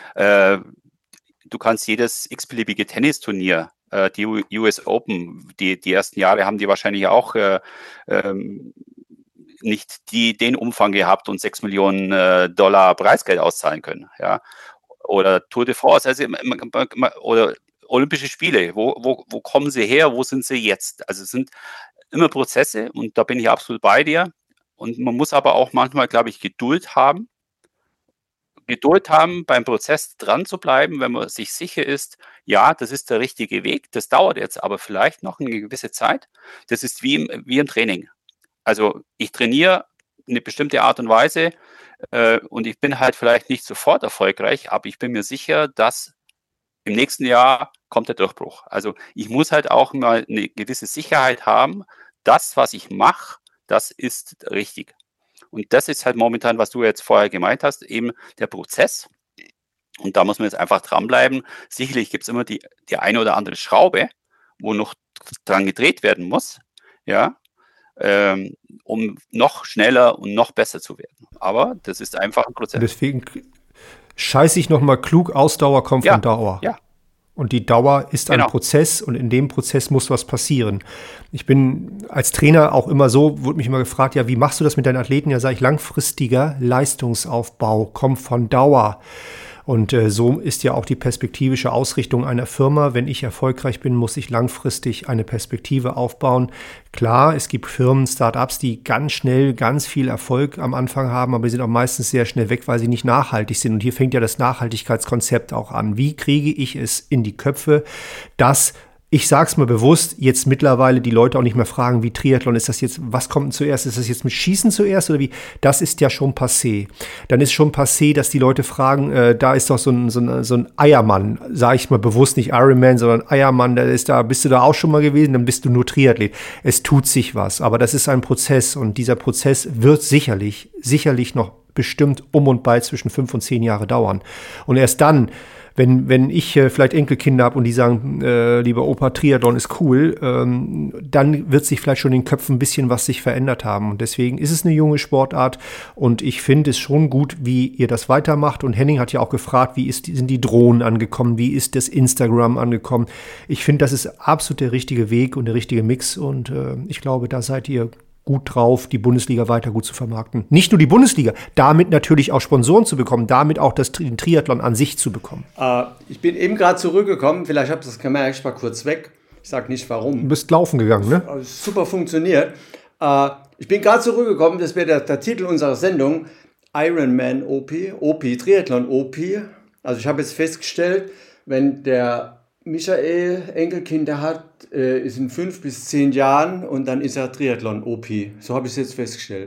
Du kannst jedes x-beliebige Tennisturnier, die US Open, die ersten Jahre haben die wahrscheinlich auch nicht den Umfang gehabt und $6 Millionen Preisgeld auszahlen können. Ja? Oder Tour de France, also, oder Olympische Spiele, wo kommen sie her, wo sind sie jetzt? Also es sind immer Prozesse und da bin ich absolut bei dir. Und man muss aber auch manchmal, glaube ich, Geduld haben, beim Prozess dran zu bleiben, wenn man sich sicher ist, ja, das ist der richtige Weg, das dauert jetzt aber vielleicht noch eine gewisse Zeit. Das ist wie im Training. Also ich trainiere eine bestimmte Art und Weise und ich bin halt vielleicht nicht sofort erfolgreich, aber ich bin mir sicher, dass im nächsten Jahr kommt der Durchbruch. Also ich muss halt auch mal eine gewisse Sicherheit haben, das, was ich mache, das ist richtig. Und das ist halt momentan, was du jetzt vorher gemeint hast, eben der Prozess. Und da muss man jetzt einfach dranbleiben. Sicherlich gibt es immer die eine oder andere Schraube, wo noch dran gedreht werden muss, ja, um noch schneller und noch besser zu werden. Aber das ist einfach ein Prozess. Deswegen scheiße ich nochmal klug, Ausdauer kommt von Dauer. Ja. Und die Dauer ist ein Prozess und in dem Prozess muss was passieren. Ich bin als Trainer auch immer so, wurde mich immer gefragt, ja, wie machst du das mit deinen Athleten? Ja, sage ich, langfristiger Leistungsaufbau kommt von Dauer. Und so ist ja auch die perspektivische Ausrichtung einer Firma. Wenn ich erfolgreich bin, muss ich langfristig eine Perspektive aufbauen. Klar, es gibt Firmen, Start-ups, die ganz schnell ganz viel Erfolg am Anfang haben, aber die sind auch meistens sehr schnell weg, weil sie nicht nachhaltig sind. Und hier fängt ja das Nachhaltigkeitskonzept auch an. Wie kriege ich es in die Köpfe, dass ich sage es mal bewusst, jetzt mittlerweile die Leute auch nicht mehr fragen, wie Triathlon, ist das jetzt, was kommt denn zuerst? Ist das jetzt mit Schießen zuerst oder wie? Das ist ja schon passé. Dann ist schon passé, dass die Leute fragen, da ist doch so ein Eiermann, sage ich mal bewusst, nicht Ironman, sondern Eiermann, bist du da auch schon mal gewesen, dann bist du nur Triathlet. Es tut sich was, aber das ist ein Prozess und dieser Prozess wird sicherlich noch bestimmt um und bei zwischen 5 und 10 Jahre dauern. Und erst dann, wenn ich vielleicht Enkelkinder habe und die sagen, lieber Opa, Triathlon ist cool, dann wird sich vielleicht schon in den Köpfen ein bisschen was sich verändert haben. Und deswegen ist es eine junge Sportart und ich finde es schon gut, wie ihr das weitermacht. Und Henning hat ja auch gefragt, sind die Drohnen angekommen, wie ist das Instagram angekommen. Ich finde, das ist absolut der richtige Weg und der richtige Mix und ich glaube, da seid ihr gut drauf, die Bundesliga weiter gut zu vermarkten. Nicht nur die Bundesliga, damit natürlich auch Sponsoren zu bekommen, damit auch den Triathlon an sich zu bekommen. Ich bin eben gerade zurückgekommen, vielleicht habt ihr das gemerkt, ich war kurz weg. Ich sage nicht warum. Du bist laufen gegangen, ne? Super funktioniert. Ich bin gerade zurückgekommen, das wäre der Titel unserer Sendung, Ironman OP, Triathlon OP. Also ich habe jetzt festgestellt, wenn der Michael Enkelkinder hat, ist in 5 bis 10 Jahren und dann ist er Triathlon-OP. So habe ich es jetzt festgestellt.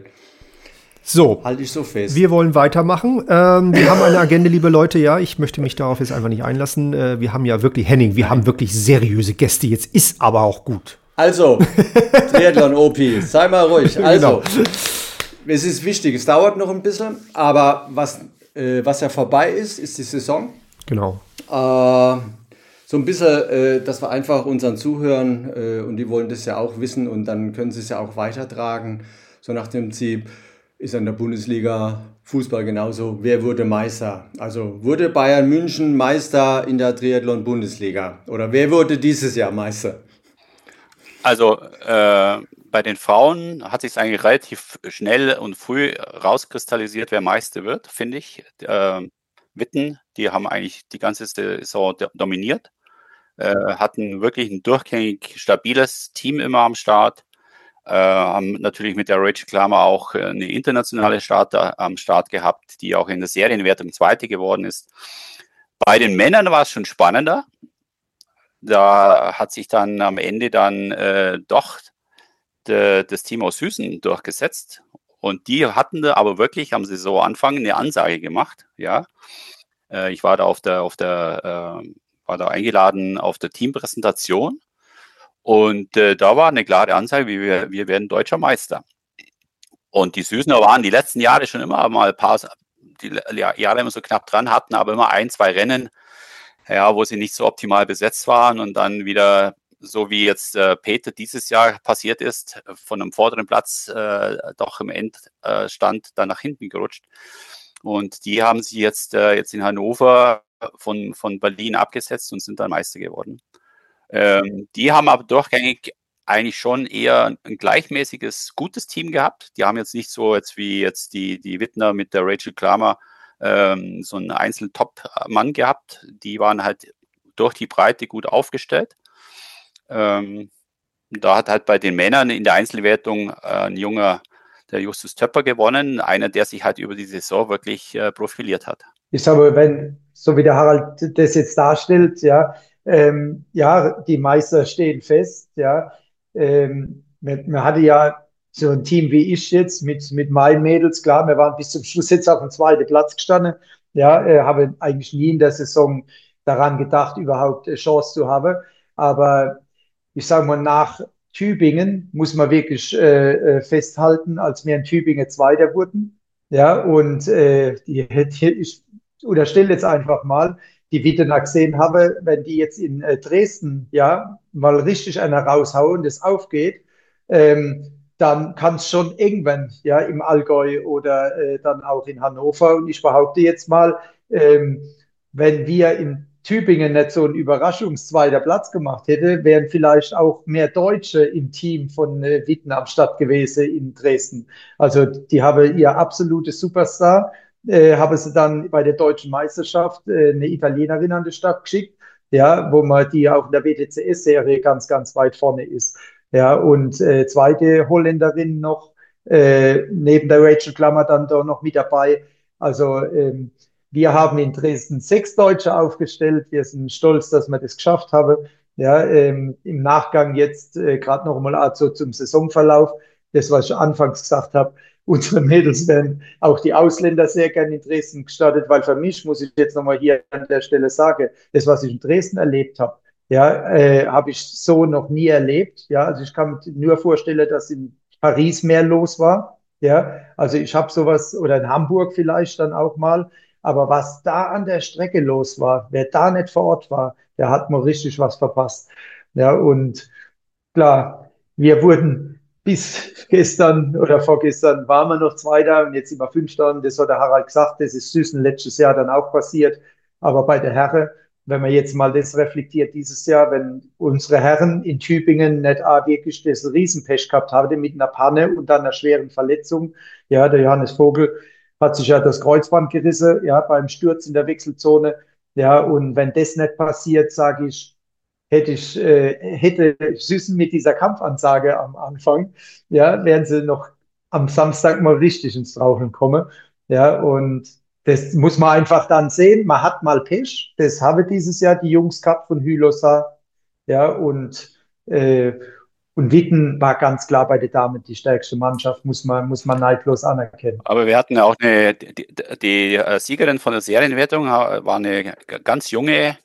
So. Halte ich so fest. Wir wollen weitermachen. Wir haben eine Agenda, liebe Leute. Ja, ich möchte mich darauf jetzt einfach nicht einlassen. Wir haben ja wirklich, Henning, wir haben wirklich seriöse Gäste. Jetzt ist aber auch gut. Also, Triathlon-OP. Sei mal ruhig. Also, es ist wichtig, es dauert noch ein bisschen, aber was ja vorbei ist die Saison. Genau. So ein bisschen, dass wir einfach unseren Zuhörern, und die wollen das ja auch wissen und dann können sie es ja auch weitertragen, so nach dem Prinzip, ist an der Bundesliga Fußball genauso, wer wurde Meister? Also wurde Bayern München Meister in der Triathlon-Bundesliga? Oder wer wurde dieses Jahr Meister? Also bei den Frauen hat sich es eigentlich relativ schnell und früh rauskristallisiert, wer Meister wird, finde ich. Witten, die haben eigentlich die ganze Saison dominiert, hatten wirklich ein durchgängig stabiles Team immer am Start, haben natürlich mit der Rachel Klammer auch eine internationale am Start gehabt, die auch in der Serienwertung Zweite geworden ist. Bei den Männern war es schon spannender. Da hat sich dann am Ende doch das Team aus Süßen durchgesetzt. Und die hatten da aber wirklich am Saisonanfang eine Ansage gemacht. Ja, ich war da war da eingeladen auf der Teampräsentation. Und da war eine klare Ansage, wir werden deutscher Meister. Und die Süßener waren die letzten Jahre schon immer mal Jahre immer so knapp dran, hatten aber immer 1, 2 Rennen, ja, wo sie nicht so optimal besetzt waren und dann wieder, so wie jetzt Peter dieses Jahr passiert ist, von einem vorderen Platz doch im Endstand dann nach hinten gerutscht. Und die haben sie jetzt in Hannover von Berlin abgesetzt und sind dann Meister geworden. Die haben aber durchgängig eigentlich schon eher ein gleichmäßiges, gutes Team gehabt. Die haben jetzt nicht so wie jetzt die Wittner mit der Rachel Klammer so einen Einzel-Top-Mann gehabt. Die waren halt durch die Breite gut aufgestellt. Da hat halt bei den Männern in der Einzelwertung ein junger, der Justus Töpper gewonnen, einer, der sich halt über die Saison wirklich profiliert hat. Ich sage, wenn, so wie der Harald das jetzt darstellt, ja, die Meister stehen fest, ja. Man hatte ja so ein Team wie ich jetzt mit meinen Mädels, klar, wir waren bis zum Schluss jetzt auf dem 2. Platz gestanden, ja, habe eigentlich nie in der Saison daran gedacht, überhaupt eine Chance zu haben, aber ich sage mal, nach Tübingen muss man wirklich festhalten, als wir in Tübingen Zweiter wurden, ja, und ich unterstelle jetzt einfach mal, die Wittener gesehen habe, wenn die jetzt in Dresden ja mal richtig einer raushauen, das aufgeht, dann kann es schon irgendwann ja im Allgäu oder dann auch in Hannover. Und ich behaupte jetzt mal, wenn wir in Tübingen nicht so einen Überraschungszweiter Platz gemacht hätte, wären vielleicht auch mehr Deutsche im Team von Witten am Start gewesen in Dresden. Also die haben ihr absolutes Superstar, haben sie dann bei der deutschen Meisterschaft eine Italienerin an die Stadt geschickt, ja, wo man die auch in der WTCS-Serie ganz, ganz weit vorne ist. Ja, und zweite Holländerin noch, neben der Rachel Klammer dann da noch mit dabei. Also wir haben in Dresden 6 Deutsche aufgestellt. Wir sind stolz, dass wir das geschafft haben. Ja, im Nachgang jetzt gerade noch mal also zum Saisonverlauf, das, was ich anfangs gesagt habe, unsere Mädels werden auch die Ausländer sehr gerne in Dresden gestartet, weil für mich, muss ich jetzt nochmal hier an der Stelle sagen, das, was ich in Dresden erlebt habe, ja, habe ich so noch nie erlebt. Ja, also ich kann mir nur vorstellen, dass in Paris mehr los war. Ja, also ich habe sowas, oder in Hamburg vielleicht dann auch mal. Aber was da an der Strecke los war, wer da nicht vor Ort war, der hat mal richtig was verpasst. Ja, und klar, wir wurden bis gestern oder vorgestern waren wir noch Zweiter und jetzt sind wir Fünfter. Und das hat der Harald gesagt, das ist Süßen letztes Jahr dann auch passiert. Aber bei der Herren, wenn man jetzt mal das reflektiert dieses Jahr, wenn unsere Herren in Tübingen nicht wirklich das Riesenpech gehabt haben mit einer Panne und dann einer schweren Verletzung, ja, der Johannes Vogel hat sich ja das Kreuzband gerissen, ja, beim Sturz in der Wechselzone. Ja, und wenn das nicht passiert, sage ich, hätte Süßen mit dieser Kampfansage am Anfang, ja, wären sie noch am Samstag mal richtig ins Rauchen kommen. Ja, und das muss man einfach dann sehen. Man hat mal Pech. Das habe dieses Jahr die Jungs gehabt von Hülosa. Ja, und Witten war ganz klar bei den Damen die stärkste Mannschaft, muss man neidlos anerkennen. Aber wir hatten ja auch die Siegerin von der Serienwertung, war eine ganz junge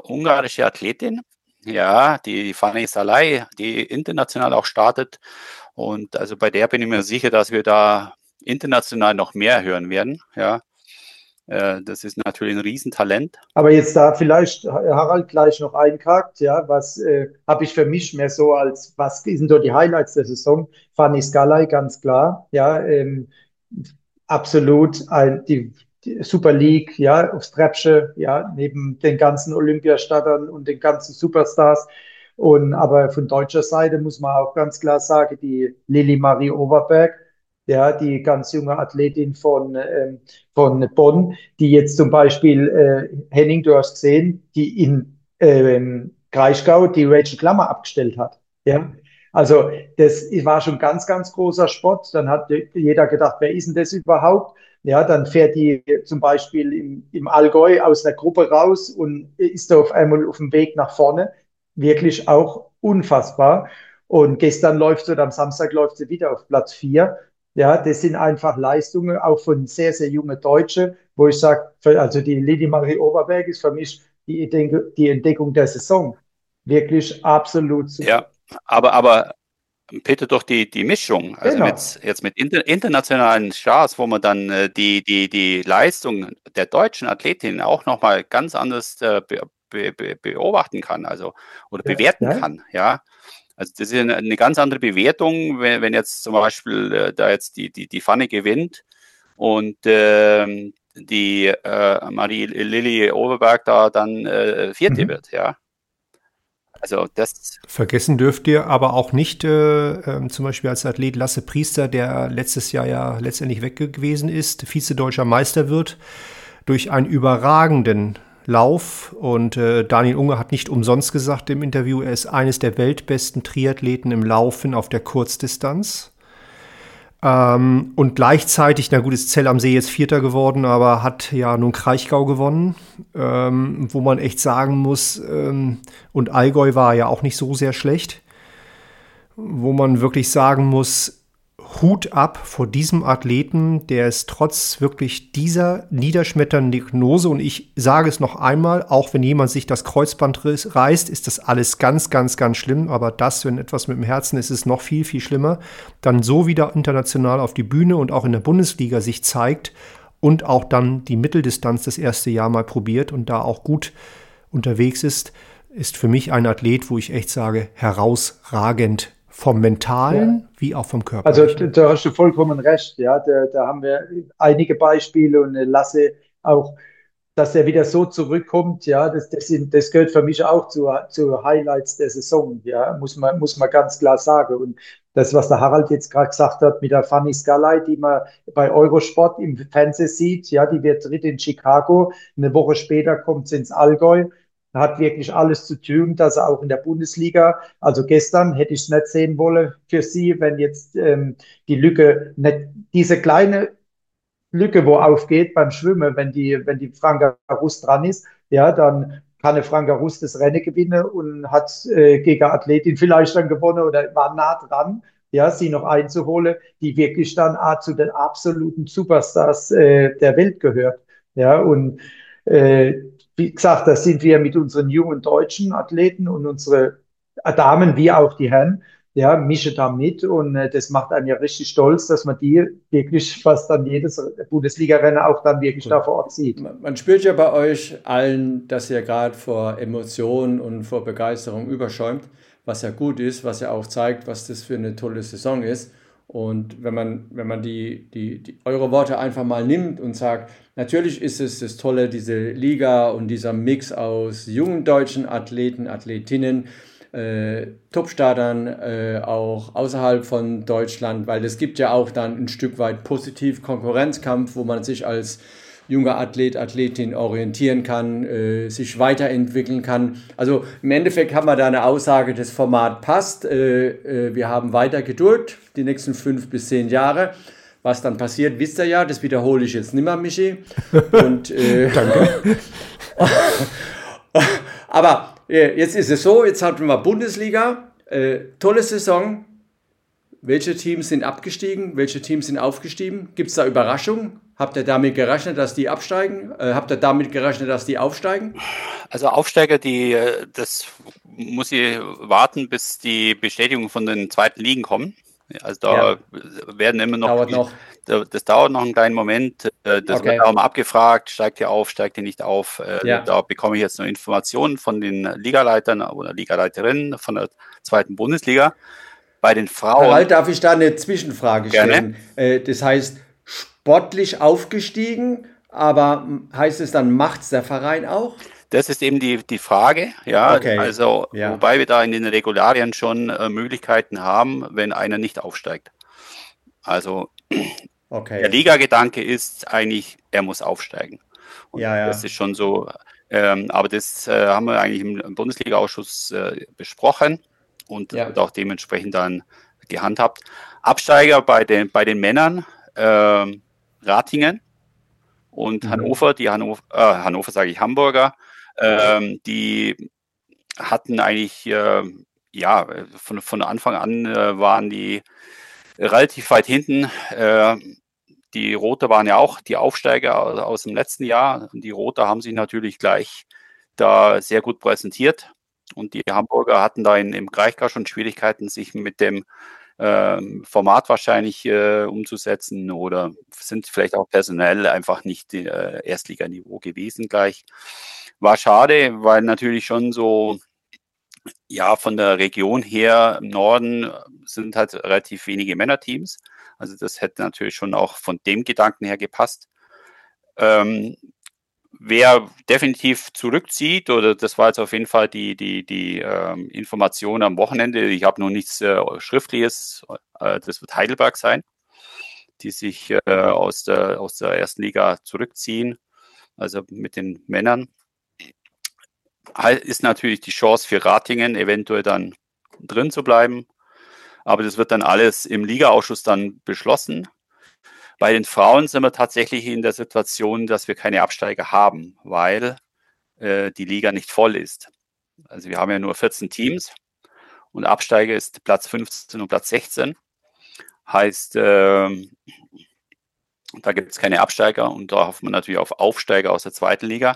ungarische Athletin, ja, die Fanny Salai, die international auch startet Und also bei der bin ich mir sicher, dass wir da international noch mehr hören werden. Ja, das ist natürlich ein Riesentalent. Aber jetzt da vielleicht, Harald, gleich noch eingehakt, ja, was habe ich für mich mehr so als, was sind so die Highlights der Saison? Fanny Skalay, ganz klar, ja, absolut die Super League, ja, aufs Treppchen, ja, neben den ganzen Olympiastartern und den ganzen Superstars. Und aber von deutscher Seite muss man auch ganz klar sagen, die Lilly Marie Overberg, ja, die ganz junge Athletin von Bonn, die jetzt zum Beispiel, Henning, du hast gesehen, die in Kraichgau die Rachel Klammer abgestellt hat. Ja, also das war schon ganz, ganz großer Sport. Dann hat jeder gedacht, wer ist denn das überhaupt? Ja, dann fährt die zum Beispiel im Allgäu aus der Gruppe raus und ist da auf einmal auf dem Weg nach vorne. Wirklich auch unfassbar. Und gestern läuft sie, oder am Samstag läuft sie wieder auf Platz 4. Ja, das sind einfach Leistungen, auch von sehr, sehr jungen Deutschen, wo ich sage, also die Lili Marie Oberberg ist für mich die Entdeckung der Saison. Wirklich absolut super. Ja, aber Peter, durch die Mischung, also Genau. jetzt mit internationalen Stars, wo man dann die Leistung der deutschen Athletinnen auch nochmal ganz anders beobachten kann, also oder bewerten kann, ja. Also das ist eine ganz andere Bewertung, wenn jetzt zum Beispiel da jetzt die Fanny gewinnt und die Marie-Lilly Overberg da dann Vierte wird, ja. Also das Vergessen dürft ihr aber auch nicht zum Beispiel als Athlet Lasse Priester, der letztes Jahr ja letztendlich weg gewesen ist, Vize-Deutscher Meister wird, durch einen überragenden Lauf. Und Daniel Unger hat nicht umsonst gesagt im Interview, er ist eines der weltbesten Triathleten im Laufen auf der Kurzdistanz. Und gleichzeitig, na gut, ist Zell am See jetzt Vierter geworden, aber hat ja nun Kraichgau gewonnen, wo man echt sagen muss, und Allgäu war ja auch nicht so sehr schlecht, wo man wirklich sagen muss, Hut ab vor diesem Athleten, der es trotz wirklich dieser niederschmetternden Diagnose, und ich sage es noch einmal, auch wenn jemand sich das Kreuzband reißt, ist das alles ganz, ganz, ganz schlimm, aber das, wenn etwas mit dem Herzen ist, ist noch viel, viel schlimmer, dann so wieder international auf die Bühne und auch in der Bundesliga sich zeigt und auch dann die Mitteldistanz das erste Jahr mal probiert und da auch gut unterwegs ist für mich ein Athlet, wo ich echt sage, herausragend. Vom Mentalen wie auch vom Körper. Also da hast du vollkommen recht. Ja, da haben wir einige Beispiele und Lasse auch, dass er wieder so zurückkommt. Ja, das gehört für mich auch zu Highlights der Saison. Ja, muss man ganz klar sagen. Und das, was der Harald jetzt gerade gesagt hat mit der Fanny Skalay, die man bei Eurosport im Fernsehen sieht, ja, die wird dritt in Chicago. Eine Woche später kommt sie ins Allgäu. Hat wirklich alles zu tun, dass er auch in der Bundesliga, also gestern hätte ich es nicht sehen wollen für sie, wenn jetzt die Lücke, nicht diese kleine Lücke, wo aufgeht beim Schwimmen, wenn die Franka Rust dran ist, ja, dann kann eine Franka Rust das Rennen gewinnen und hat gegen Athletin vielleicht dann gewonnen oder war nah dran, ja, sie noch einzuholen, die wirklich dann zu den absoluten Superstars der Welt gehört. Ja, und wie gesagt, da sind wir mit unseren jungen deutschen Athleten und unsere Damen wie auch die Herren, ja, mischen da mit und das macht einen ja richtig stolz, dass man die wirklich fast dann jedes Bundesliga-Rennen auch dann wirklich da vor Ort sieht. Man spürt ja bei euch allen, dass ihr gerade vor Emotionen und vor Begeisterung überschäumt, was ja gut ist, was ja auch zeigt, was das für eine tolle Saison ist. Und wenn man eure Worte einfach mal nimmt und sagt, natürlich ist es das Tolle, diese Liga und dieser Mix aus jungen deutschen Athleten, Athletinnen, Topstartern, auch außerhalb von Deutschland, weil es gibt ja auch dann ein Stück weit positiv Konkurrenzkampf, wo man sich als junger Athlet, Athletin orientieren kann, sich weiterentwickeln kann. Also im Endeffekt haben wir da eine Aussage, das Format passt. Wir haben weiter Geduld, die nächsten 5 bis 10 Jahre. Was dann passiert, wisst ihr ja, das wiederhole ich jetzt nicht mehr, Michi. Und, Danke. Aber jetzt ist es so, jetzt hatten wir Bundesliga, tolle Saison. Welche Teams sind abgestiegen? Welche Teams sind aufgestiegen? Gibt es da Überraschungen? Habt ihr damit gerechnet, dass die absteigen? Habt ihr damit gerechnet, dass die aufsteigen? Also Aufsteiger, das muss ich warten, bis die Bestätigung von den zweiten Ligen kommen. Also da werden immer noch, das dauert noch einen kleinen Moment. Das wird auch mal abgefragt, steigt ihr auf, steigt ihr nicht auf. Da bekomme ich jetzt noch Informationen von den Ligaleitern oder Ligaleiterinnen von der 2. Bundesliga. Bei den Frauen. Harald, darf ich da eine Zwischenfrage stellen? Gerne. Das heißt, sportlich aufgestiegen, aber heißt es dann, macht's der Verein auch? Das ist eben die Frage, wobei wir da in den Regularien schon Möglichkeiten haben, wenn einer nicht aufsteigt. Also der Liga-Gedanke ist eigentlich, er muss aufsteigen. Und das ist schon so, aber das haben wir eigentlich im Bundesliga-Ausschuss besprochen und wird auch dementsprechend dann gehandhabt. Absteiger bei den Männern, Ratingen und Hannover, Hannover sage ich Hamburger, die hatten eigentlich, von Anfang an waren die relativ weit hinten. Die Roter waren ja auch die Aufsteiger aus dem letzten Jahr. Und die Roter haben sich natürlich gleich da sehr gut präsentiert. Und die Hamburger hatten da im Kraichgau schon Schwierigkeiten, sich mit dem Format wahrscheinlich umzusetzen oder sind vielleicht auch personell einfach nicht Erstliganiveau gewesen gleich. War schade, weil natürlich schon so, von der Region her im Norden sind halt relativ wenige Männerteams. Also das hätte natürlich schon auch von dem Gedanken her gepasst. Wer definitiv zurückzieht, oder das war jetzt auf jeden Fall die Information am Wochenende, ich habe noch nichts Schriftliches, das wird Heidelberg sein, die sich aus der ersten Liga zurückziehen, also mit den Männern. Ist natürlich die Chance für Ratingen, eventuell dann drin zu bleiben. Aber das wird dann alles im Ligaausschuss dann beschlossen. Bei den Frauen sind wir tatsächlich in der Situation, dass wir keine Absteiger haben, weil die Liga nicht voll ist. Also wir haben ja nur 14 Teams und Absteiger ist Platz 15 und Platz 16. Heißt, da gibt es keine Absteiger und da hofft man natürlich auf Aufsteiger aus der 2. Liga.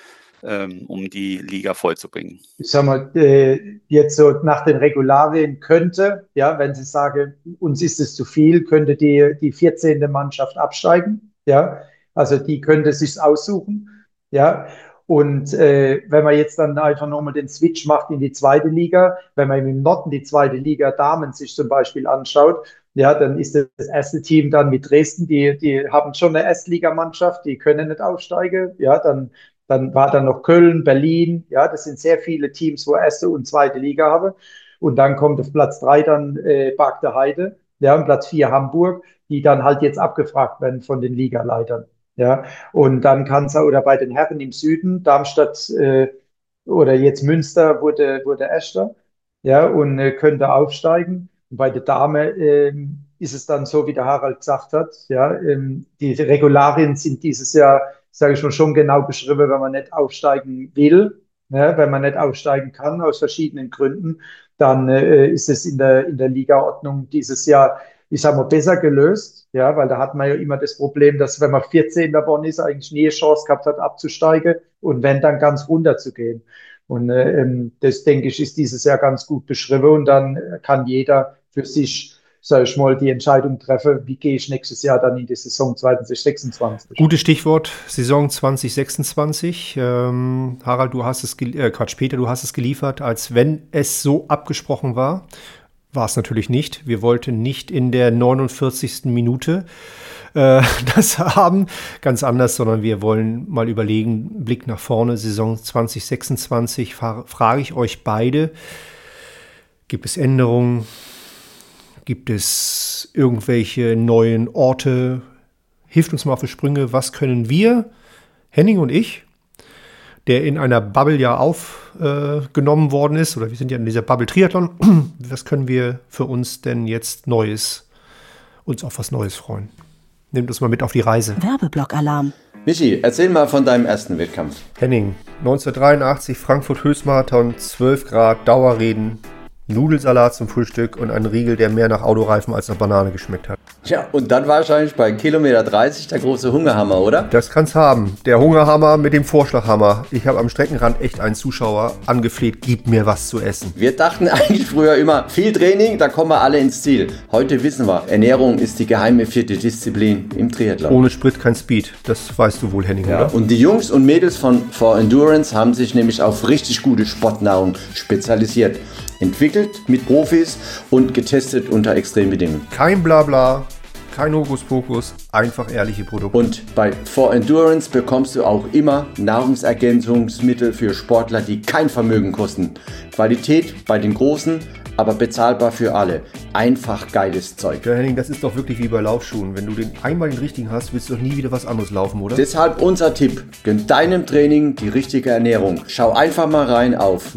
Um die Liga vollzubringen. Ich sag mal, jetzt so nach den Regularien könnte, wenn Sie sagen, uns ist es zu viel, könnte die 14. Mannschaft absteigen. Ja, also die könnte sich's aussuchen. Ja, und wenn man jetzt dann einfach nochmal den Switch macht in die 2. Liga, wenn man im Norden die 2. Liga Damen sich zum Beispiel anschaut, dann ist das erste Team dann mit Dresden, die haben schon eine Erstligamannschaft, die können nicht aufsteigen. Ja, dann war dann noch Köln, Berlin, das sind sehr viele Teams, wo 1. und 2. Liga haben. Und dann kommt auf Platz 3 dann Bagde Heide, und Platz 4 Hamburg, die dann halt jetzt abgefragt werden von den Ligaleitern. Ja, und dann kann es oder bei den Herren im Süden, Darmstadt oder jetzt Münster wurde Erster, und könnte aufsteigen. Und bei der Dame ist es dann so, wie der Harald gesagt hat, die Regularien sind dieses Jahr, sage ich schon genau beschrieben, wenn man nicht aufsteigen will, wenn man nicht aufsteigen kann, aus verschiedenen Gründen, dann ist es in der Ligaordnung dieses Jahr, ich sage mal, besser gelöst, weil da hat man ja immer das Problem, dass wenn man 14. davon ist, eigentlich nie eine Chance gehabt hat, abzusteigen und wenn, dann ganz runter zu gehen. Und das, denke ich, ist dieses Jahr ganz gut beschrieben und dann kann jeder für sich, sage ich mal, die Entscheidung treffen, wie gehe ich nächstes Jahr dann in die Saison 2026. Gutes Stichwort, Saison 2026. Harald, du hast es, Peter, du hast es geliefert, als wenn es so abgesprochen war. War es natürlich nicht. Wir wollten nicht in der 49. Minute das haben, ganz anders, sondern wir wollen mal überlegen, Blick nach vorne, Saison 2026, frage ich euch beide, gibt es Änderungen? Gibt es irgendwelche neuen Orte? Hilft uns mal auf die Sprünge. Was können wir, Henning und ich, der in einer Bubble ja aufgenommen worden ist, oder wir sind ja in dieser Bubble Triathlon, was können wir für uns denn jetzt uns auf was Neues freuen? Nehmt uns mal mit auf die Reise. Werbeblock-Alarm. Michi, erzähl mal von deinem ersten Wettkampf. Henning, 1983, Frankfurt Höchstmarathon, 12 Grad, Dauerregen. Nudelsalat zum Frühstück und einen Riegel, der mehr nach Autoreifen als nach Banane geschmeckt hat. Ja, und dann wahrscheinlich bei Kilometer 30 der große Hungerhammer, oder? Das kann's haben. Der Hungerhammer mit dem Vorschlaghammer. Ich habe am Streckenrand echt einen Zuschauer angefleht, gib mir was zu essen. Wir dachten eigentlich früher immer, viel Training, da kommen wir alle ins Ziel. Heute wissen wir, Ernährung ist die geheime 4. Disziplin im Triathlon. Ohne Sprit kein Speed. Das weißt du wohl, Henning, oder? Und die Jungs und Mädels von For Endurance haben sich nämlich auf richtig gute Sportnahrung spezialisiert. Entwickelt mit Profis und getestet unter Extrembedingungen. Kein Blabla, kein Hokuspokus, einfach ehrliche Produkte. Und bei For Endurance bekommst du auch immer Nahrungsergänzungsmittel für Sportler, die kein Vermögen kosten. Qualität bei den Großen, aber bezahlbar für alle. Einfach geiles Zeug. Ja, Henning, das ist doch wirklich wie bei Laufschuhen. Wenn du einmal den richtigen hast, willst du doch nie wieder was anderes laufen, oder? Deshalb unser Tipp: Gönn deinem Training die richtige Ernährung. Schau einfach mal rein auf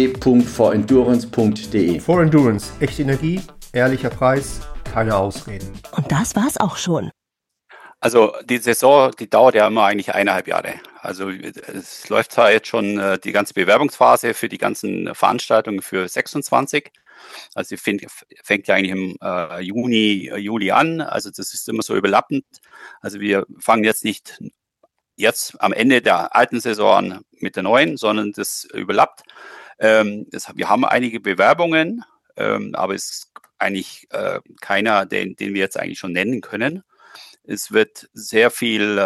www.forendurance.de. For Endurance, echte Energie, ehrlicher Preis, keine Ausreden. Und das war's auch schon. Also die Saison, die dauert ja immer eigentlich 1,5 Jahre. Also es läuft zwar jetzt schon die ganze Bewerbungsphase für die ganzen Veranstaltungen für 26. Also die fängt ja eigentlich im Juni, Juli an. Also das ist immer so überlappend. Also wir fangen jetzt nicht jetzt am Ende der alten Saison an mit der neuen, sondern das überlappt. Wir haben einige Bewerbungen, aber es ist eigentlich keiner, den wir jetzt eigentlich schon nennen können. Es wird sehr viel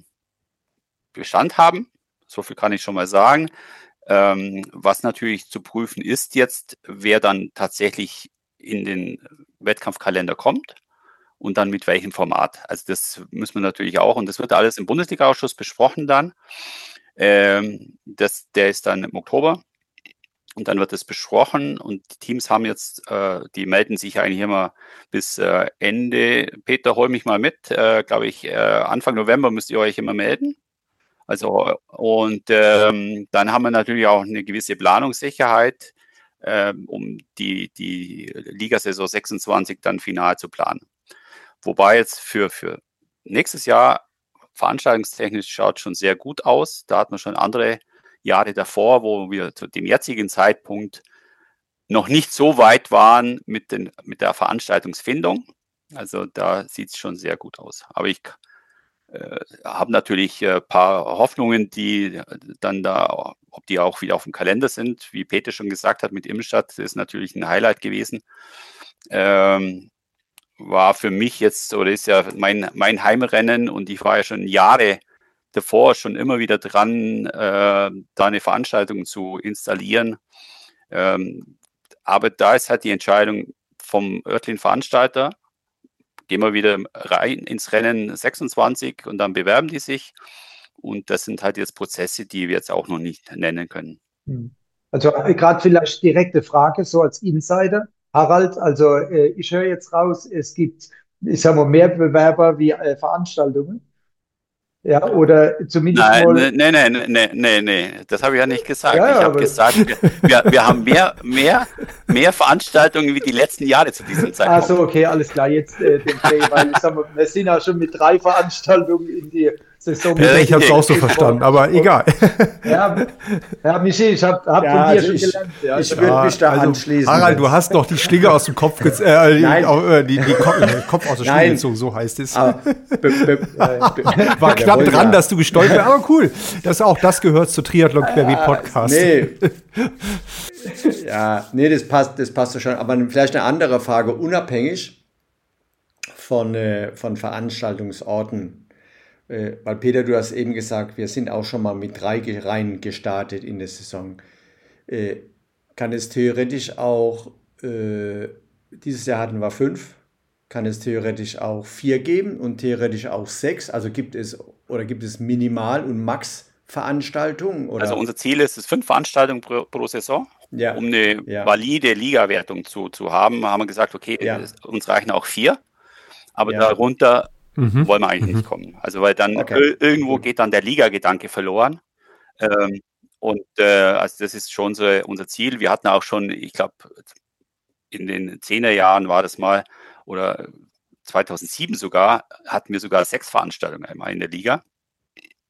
Bestand haben, so viel kann ich schon mal sagen. Was natürlich zu prüfen ist jetzt, wer dann tatsächlich in den Wettkampfkalender kommt und dann mit welchem Format. Also das müssen wir natürlich auch, und das wird alles im Bundesliga-Ausschuss besprochen dann. Der ist dann im Oktober. Und dann wird es besprochen und die Teams haben jetzt, die melden sich eigentlich immer bis Ende. Peter, hol mich mal mit. Glaube ich, Anfang November müsst ihr euch immer melden. Also, und dann haben wir natürlich auch eine gewisse Planungssicherheit, um die Ligasaison 26 dann final zu planen. Wobei jetzt für nächstes Jahr veranstaltungstechnisch schaut schon sehr gut aus. Da hat man schon andere Jahre davor, wo wir zu dem jetzigen Zeitpunkt noch nicht so weit waren mit der Veranstaltungsfindung. Also da sieht es schon sehr gut aus. Aber ich habe natürlich ein paar Hoffnungen, die dann da, ob die auch wieder auf dem Kalender sind. Wie Peter schon gesagt hat, mit Immenstadt ist natürlich ein Highlight gewesen. War für mich jetzt, oder ist ja mein Heimrennen, und ich war ja schon Jahre davor schon immer wieder dran, da eine Veranstaltung zu installieren. Aber da ist halt die Entscheidung vom örtlichen Veranstalter, gehen wir wieder rein ins Rennen 26 und dann bewerben die sich. Und das sind halt jetzt Prozesse, die wir jetzt auch noch nicht nennen können. Also gerade vielleicht direkte Frage, so als Insider. Harald, also ich höre jetzt raus, es gibt, ich sag mal, mehr Bewerber wie Veranstaltungen. Ja, oder zumindest mal. Nee, das habe ich ja nicht gesagt. Ja, ich habe gesagt, wir haben mehr Veranstaltungen wie die letzten Jahre zu diesem Zeitpunkt. Ach so, okay, alles klar. Jetzt den Play, weil ich sag mal, wir sind ja schon mit 3 Veranstaltungen in die Saison. Ich habe es auch so verstanden, aber egal. Ja, Michi, ich hab von dir schon gelernt. Ja. Ich würde mich da anschließen. Harald, du hast noch die Schlinge aus dem Kopf die Kopf aus der Schlinge gezogen, so heißt es. Aber war knapp dran, dass du gestolpert, aber cool. Das gehört zur Triathlon Querbeet Podcast. Das passt schon. Aber vielleicht eine andere Frage, unabhängig von Veranstaltungsorten. Weil Peter, du hast eben gesagt, wir sind auch schon mal mit 3 Reihen gestartet in der Saison. Kann es theoretisch auch, dieses Jahr hatten wir 5, kann es theoretisch auch 4 geben und theoretisch auch 6? Also gibt es Minimal- und Max-Veranstaltungen? Also unser Ziel ist es 5 Veranstaltungen pro Saison, um eine valide Ligawertung zu haben. Haben wir gesagt, okay, uns reichen auch 4, aber darunter wollen wir eigentlich nicht kommen. Also weil dann irgendwo geht dann der Liga-Gedanke verloren. Also das ist schon so unser Ziel. Wir hatten auch schon, ich glaube, in den 10er Jahren war das mal, oder 2007 sogar, hatten wir sogar 6 Veranstaltungen einmal in der Liga.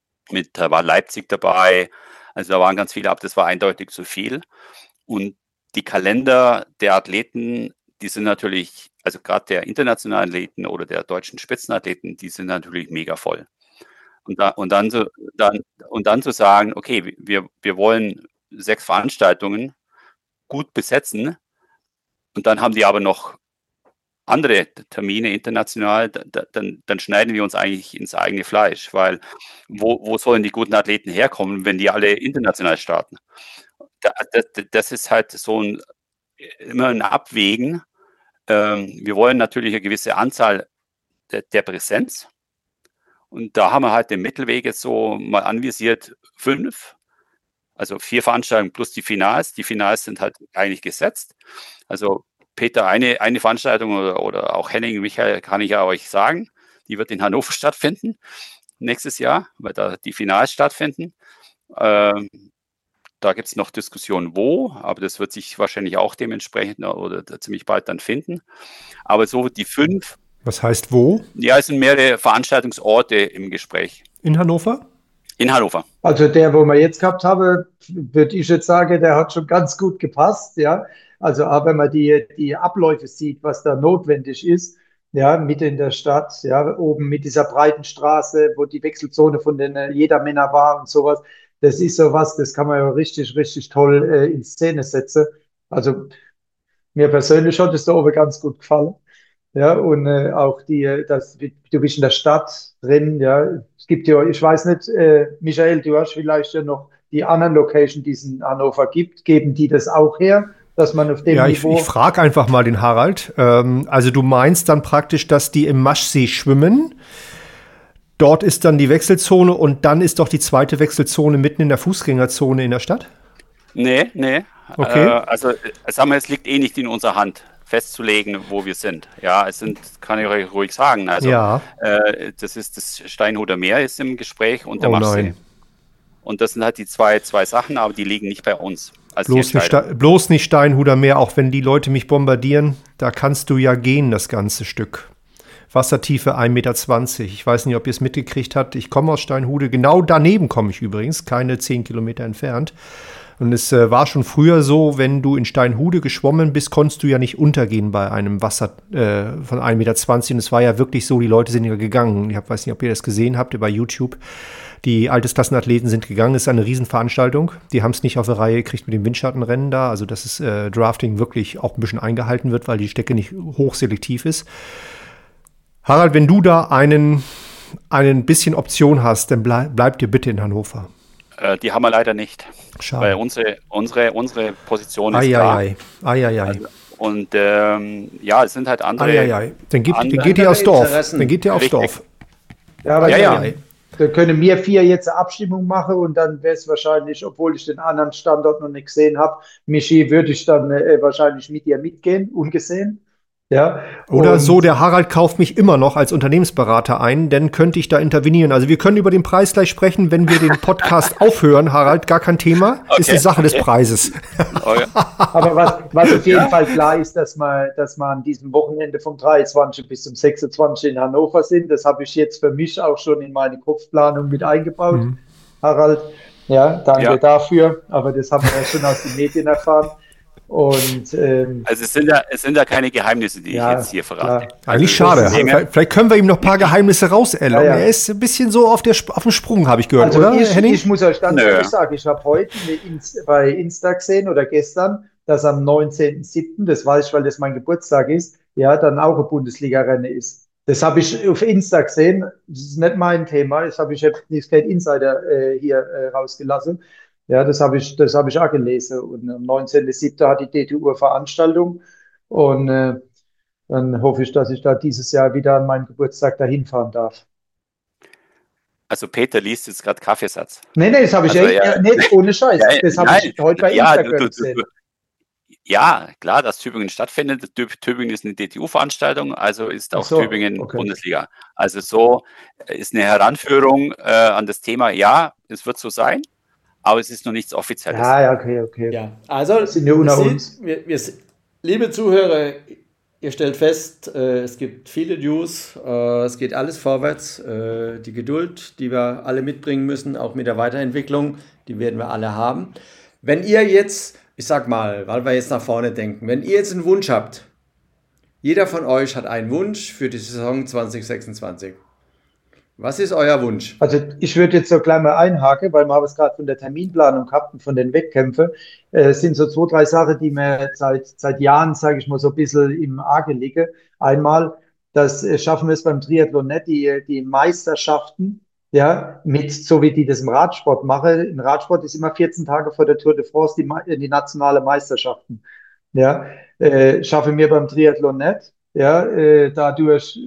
Da war Leipzig dabei, also da waren ganz viele, aber das war eindeutig zu viel. Und die Kalender der Athleten, die sind natürlich, also gerade der internationalen Athleten oder der deutschen Spitzenathleten, die sind natürlich mega voll. Und dann zu sagen, okay, wir wollen 6 Veranstaltungen gut besetzen und dann haben die aber noch andere Termine international, dann schneiden wir uns eigentlich ins eigene Fleisch, weil wo sollen die guten Athleten herkommen, wenn die alle international starten? Das ist halt so immer ein Abwägen. Wir wollen natürlich eine gewisse Anzahl der Präsenz. Und da haben wir halt den Mittelweg jetzt so mal anvisiert, 5. Also 4 Veranstaltungen plus die Finals. Die Finals sind halt eigentlich gesetzt. Also Peter, eine Veranstaltung oder auch Henning, Michael, kann ich ja euch sagen, die wird in Hannover stattfinden nächstes Jahr, weil da die Finals stattfinden. Da gibt es noch Diskussionen, wo, aber das wird sich wahrscheinlich auch dementsprechend oder ziemlich bald dann finden. Aber so die 5. Was heißt wo? Ja, es sind mehrere Veranstaltungsorte im Gespräch. In Hannover? In Hannover. Also der, wo wir jetzt gehabt haben, würde ich jetzt sagen, der hat schon ganz gut gepasst, ja. Also auch wenn man die Abläufe sieht, was da notwendig ist, ja, mitten in der Stadt, ja, oben mit dieser breiten Straße, wo die Wechselzone von den Jedermänner war und sowas, das ist sowas, das kann man ja richtig, richtig toll in Szene setzen. Also mir persönlich hat es da oben ganz gut gefallen. Ja, und auch du bist in der Stadt drin, ja. Es gibt ja, ich weiß nicht, Michael, du hast vielleicht ja noch die anderen Locations, die es in Hannover gibt. Geben die das auch her, dass man auf dem Niveau... Ich frage einfach mal den Harald. Also du meinst dann praktisch, dass die im Maschsee schwimmen. Dort ist dann die Wechselzone und dann ist doch die zweite Wechselzone mitten in der Fußgängerzone in der Stadt? Nee. Okay. Also sagen wir, es liegt eh nicht in unserer Hand, festzulegen, wo wir sind. Ja, kann ich euch ruhig sagen. Also ja. Das Steinhuder Meer ist im Gespräch und der Maschsee. Nein. Und das sind halt die zwei Sachen, aber die liegen nicht bei uns. Bloß nicht Steinhuder Meer, auch wenn die Leute mich bombardieren, da kannst du ja gehen, das ganze Stück. Wassertiefe 1,20 Meter. Ich weiß nicht, ob ihr es mitgekriegt habt. Ich komme aus Steinhude, genau daneben komme ich übrigens, keine 10 Kilometer entfernt. Und es war schon früher so, wenn du in Steinhude geschwommen bist, konntest du ja nicht untergehen bei einem Wasser von 1,20 Meter. Und es war ja wirklich so, die Leute sind ja gegangen. Ich weiß nicht, ob ihr das gesehen habt bei YouTube. Die Altersklassenathleten sind gegangen. Es ist eine Riesenveranstaltung. Die haben es nicht auf die Reihe gekriegt mit dem Windschattenrennen da. Also dass das Drafting wirklich auch ein bisschen eingehalten wird, weil die Strecke nicht hochselektiv ist. Harald, wenn du da einen bisschen Option hast, dann bleib dir bitte in Hannover. Die haben wir leider nicht. Schade. Weil unsere Position ist klar. Also, und es sind halt andere. Dann geht ihr aufs Dorf. Dann geht ihr aufs Dorf. Ja, aber dann können wir 4 jetzt eine Abstimmung machen und dann wäre es wahrscheinlich, obwohl ich den anderen Standort noch nicht gesehen habe, Michi, würde ich dann wahrscheinlich mit dir mitgehen, ungesehen. Ja, oder so, der Harald kauft mich immer noch als Unternehmensberater ein, dann könnte ich da intervenieren. Also wir können über den Preis gleich sprechen, wenn wir den Podcast aufhören, Harald, gar kein Thema. Okay, ist eine Sache des Preises. Okay. Aber was auf jeden Fall klar ist, dass wir an diesem Wochenende vom 23. bis zum 26. in Hannover sind. Das habe ich jetzt für mich auch schon in meine Kopfplanung mit eingebaut, Harald. Ja, danke dafür. Aber das haben wir ja schon aus den Medien erfahren. Und, also es sind ja keine Geheimnisse, die ich jetzt hier verrate. Eigentlich schade. Vielleicht können wir ihm noch ein paar Geheimnisse rauslocken. Er ist ein bisschen so auf dem Sprung, habe ich gehört, also oder, Henning? Ich muss euch ganz ehrlich sagen, ich habe heute bei Insta gesehen oder gestern, dass am 19.07., das weiß ich, weil das mein Geburtstag ist, ja, dann auch ein Bundesliga-Rennen ist. Das habe ich auf Insta gesehen. Das ist nicht mein Thema. Das habe ich jetzt kein Insider hier rausgelassen. Ja, das habe ich auch gelesen. Und am 19.07. hat die DTU eine Veranstaltung. Und dann hoffe ich, dass ich da dieses Jahr wieder an meinen Geburtstag dahin fahren darf. Also Peter liest jetzt gerade Kaffeesatz. Nee, das habe ich nicht, ohne Scheiß. Das habe ich heute bei Instagram gesehen. Ja, klar, dass Tübingen stattfindet. Tübingen ist eine DTU-Veranstaltung, also ist auch Tübingen Bundesliga. Also so ist eine Heranführung an das Thema, ja, es wird so sein. Aber es ist noch nichts Offizielles. Ja, okay. Ja, also, sind wir unter uns. Liebe Zuhörer, ihr stellt fest, es gibt viele News, es geht alles vorwärts. Die Geduld, die wir alle mitbringen müssen, auch mit der Weiterentwicklung, die werden wir alle haben. Wenn ihr jetzt ich sag mal, weil wir jetzt nach vorne denken, wenn ihr jetzt einen Wunsch habt, jeder von euch hat einen Wunsch für die Saison 2026. Was ist euer Wunsch? Also ich würde jetzt so gleich mal einhaken, weil wir haben es gerade von der Terminplanung gehabt und von den Wettkämpfen. Es sind so 2, 3 Sachen, die mir seit Jahren, sage ich mal, so ein bisschen im Arge liegen. Einmal, das schaffen wir es beim Triathlon nicht, die Meisterschaften, ja, so wie die das im Radsport machen. Im Radsport ist immer 14 Tage vor der Tour de France die nationale Meisterschaften. Ja, schaffen wir beim Triathlon nicht. Ja, dadurch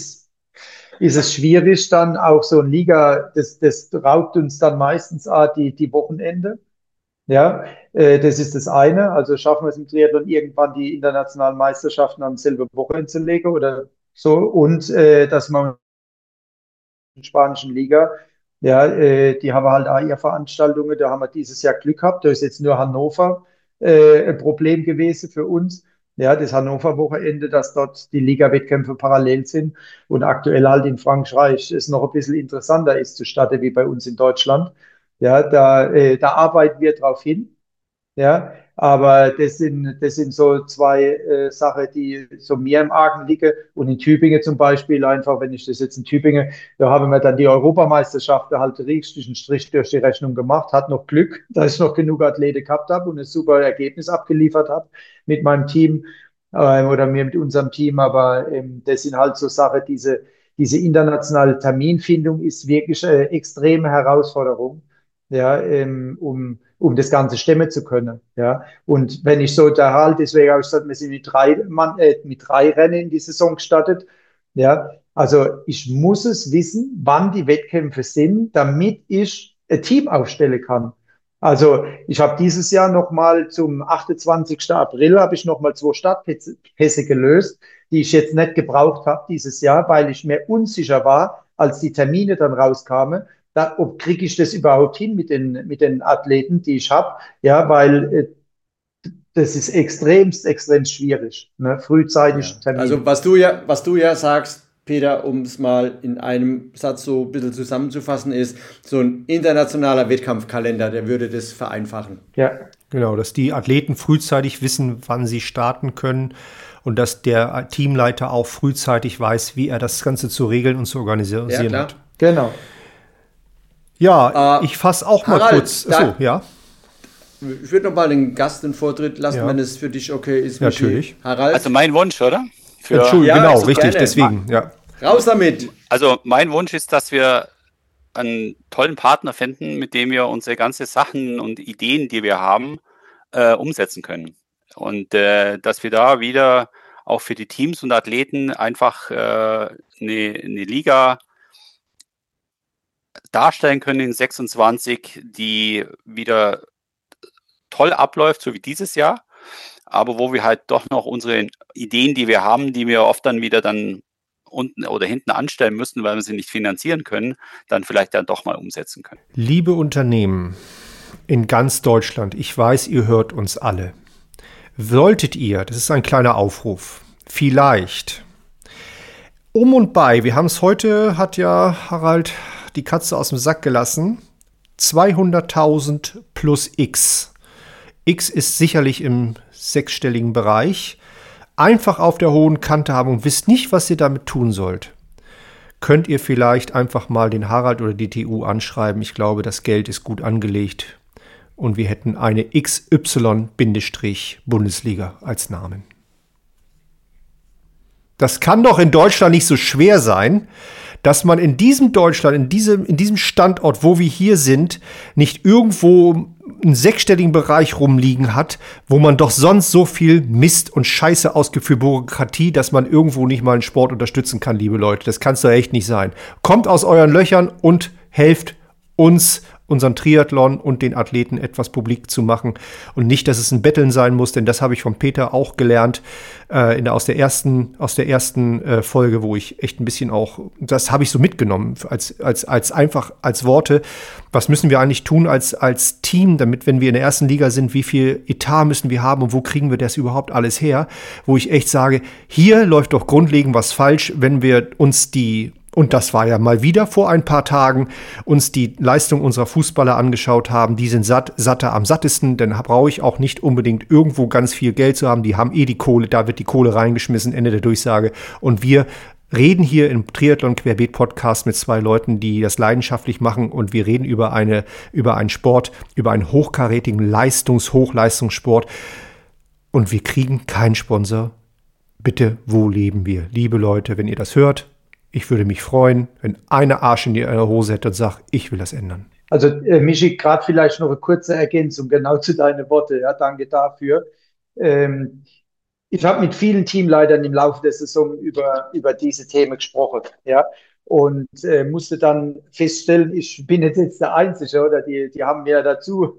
ist es schwierig, dann auch so ein Liga, das raubt uns dann meistens auch die Wochenende. Ja, das ist das eine. Also schaffen wir es im Triathlon irgendwann die internationalen Meisterschaften am selben Wochenende zu legen oder so. Und dass man in der spanischen Liga, ja, die haben halt auch ihre Veranstaltungen. Da haben wir dieses Jahr Glück gehabt. Da ist jetzt nur Hannover ein Problem gewesen für uns. Ja, das Hannover-Wochenende, dass dort die Liga-Wettkämpfe parallel sind und aktuell halt in Frankreich es noch ein bisschen interessanter ist zu starten wie bei uns in Deutschland. Ja, da arbeiten wir drauf hin. Ja, aber das sind so zwei Sachen, die so mir im Argen liegen. Und in Tübingen zum Beispiel, einfach, wenn ich das jetzt in Tübingen, da haben wir dann die Europameisterschaft halt richtig einen Strich durch die Rechnung gemacht, hat noch Glück, dass ich noch genug Athleten gehabt habe und ein super Ergebnis abgeliefert habe mit meinem Team oder mir mit unserem Team. Aber das sind halt so Sachen, diese internationale Terminfindung ist wirklich eine extreme Herausforderung, ja, um das Ganze stemmen zu können. Ja. Und wenn ich so da halt, deswegen habe ich gesagt, wir sind mit 3 Rennen in die Saison gestartet. Ja. Also ich muss es wissen, wann die Wettkämpfe sind, damit ich ein Team aufstellen kann. Also ich habe dieses Jahr nochmal zum 28. April habe ich nochmal 2 Startpässe gelöst, die ich jetzt nicht gebraucht habe dieses Jahr, weil ich mir unsicher war, als die Termine dann rauskamen, ob kriege ich das überhaupt hin mit den Athleten, die ich habe, ja, weil das ist extremst schwierig, ne? Frühzeitig Ja. Termine. Also was du ja sagst, Peter, um es mal in einem Satz so ein bisschen zusammenzufassen, ist so ein internationaler Wettkampfkalender, der würde das vereinfachen. Ja, Genau, dass die Athleten frühzeitig wissen, wann sie starten können und dass der Teamleiter auch frühzeitig weiß, wie er das Ganze zu regeln und zu organisieren Ja, klar. hat. genau. Ja, ich fasse auch mal Harald, kurz. Achso, ja, Ich würde noch mal den Gast den Vortritt lassen, Ja. wenn es für dich okay ist, Michi. Natürlich. Harald, Also mein Wunsch, oder? Entschuldigung, Ja, genau, also richtig, gerne. deswegen, ja. raus damit. Also mein Wunsch ist, dass wir einen tollen Partner finden, mit dem wir unsere ganzen Sachen und Ideen, die wir haben, umsetzen können. Und dass wir da wieder auch für die Teams und Athleten einfach eine Liga darstellen können in 26, die wieder toll abläuft, so wie dieses Jahr, aber wo wir halt doch noch unsere Ideen, die wir haben, die wir oft dann wieder dann unten oder hinten anstellen müssen, weil wir sie nicht finanzieren können, dann vielleicht dann doch mal umsetzen können. Liebe Unternehmen in ganz Deutschland, ich weiß, ihr hört uns alle. Solltet ihr, das ist ein kleiner Aufruf, vielleicht und bei, wir haben es heute, hat ja Harald die Katze aus dem Sack gelassen, 200.000 plus X. X ist sicherlich im 6-stelligen Bereich. Einfach auf der hohen Kante haben und wisst nicht, was ihr damit tun sollt. Könnt ihr vielleicht einfach mal den Harald oder die TU anschreiben. Ich glaube, das Geld ist gut angelegt. Und wir hätten eine XY-Bundesliga als Namen. Das kann doch in Deutschland nicht so schwer sein, dass man in diesem Deutschland, in diesem Standort, wo wir hier sind, nicht irgendwo einen 6-stelligen Bereich rumliegen hat, wo man doch sonst so viel Mist und Scheiße ausgibt für Bürokratie, dass man irgendwo nicht mal einen Sport unterstützen kann, liebe Leute. Das kann es doch echt nicht sein. Kommt aus euren Löchern und helft uns, unseren Triathlon und den Athleten etwas publik zu machen und nicht, dass es ein Betteln sein muss, denn das habe ich von Peter auch gelernt aus der ersten Folge, wo ich echt ein bisschen auch, das habe ich so mitgenommen als einfach als Worte. Was müssen wir eigentlich tun als Team, damit, wenn wir in der ersten Liga sind, wie viel Etat müssen wir haben und wo kriegen wir das überhaupt alles her? Wo ich echt sage, hier läuft doch grundlegend was falsch, wenn wir uns die und das war ja mal wieder vor ein paar Tagen, uns die Leistung unserer Fußballer angeschaut haben. Die sind satter am sattesten, denn da brauche ich auch nicht unbedingt irgendwo ganz viel Geld zu haben. Die haben die Kohle, da wird die Kohle reingeschmissen, Ende der Durchsage. Und wir reden hier im Triathlon Querbeet Podcast mit 2 Leuten, die das leidenschaftlich machen, und wir reden über einen Sport, über einen hochkarätigen Hochleistungssport, und wir kriegen keinen Sponsor. Bitte, wo leben wir? Liebe Leute, wenn ihr das hört, ich würde mich freuen, wenn einer Arsch in die Hose hätte und sagt, ich will das ändern. Also Michi, gerade vielleicht noch eine kurze Ergänzung genau zu deinen Worten. Ja, danke dafür. Ich habe mit vielen Teamleitern im Laufe der Saison über diese Themen gesprochen, ja, und musste dann feststellen, ich bin jetzt der Einzige, oder die haben mir dazu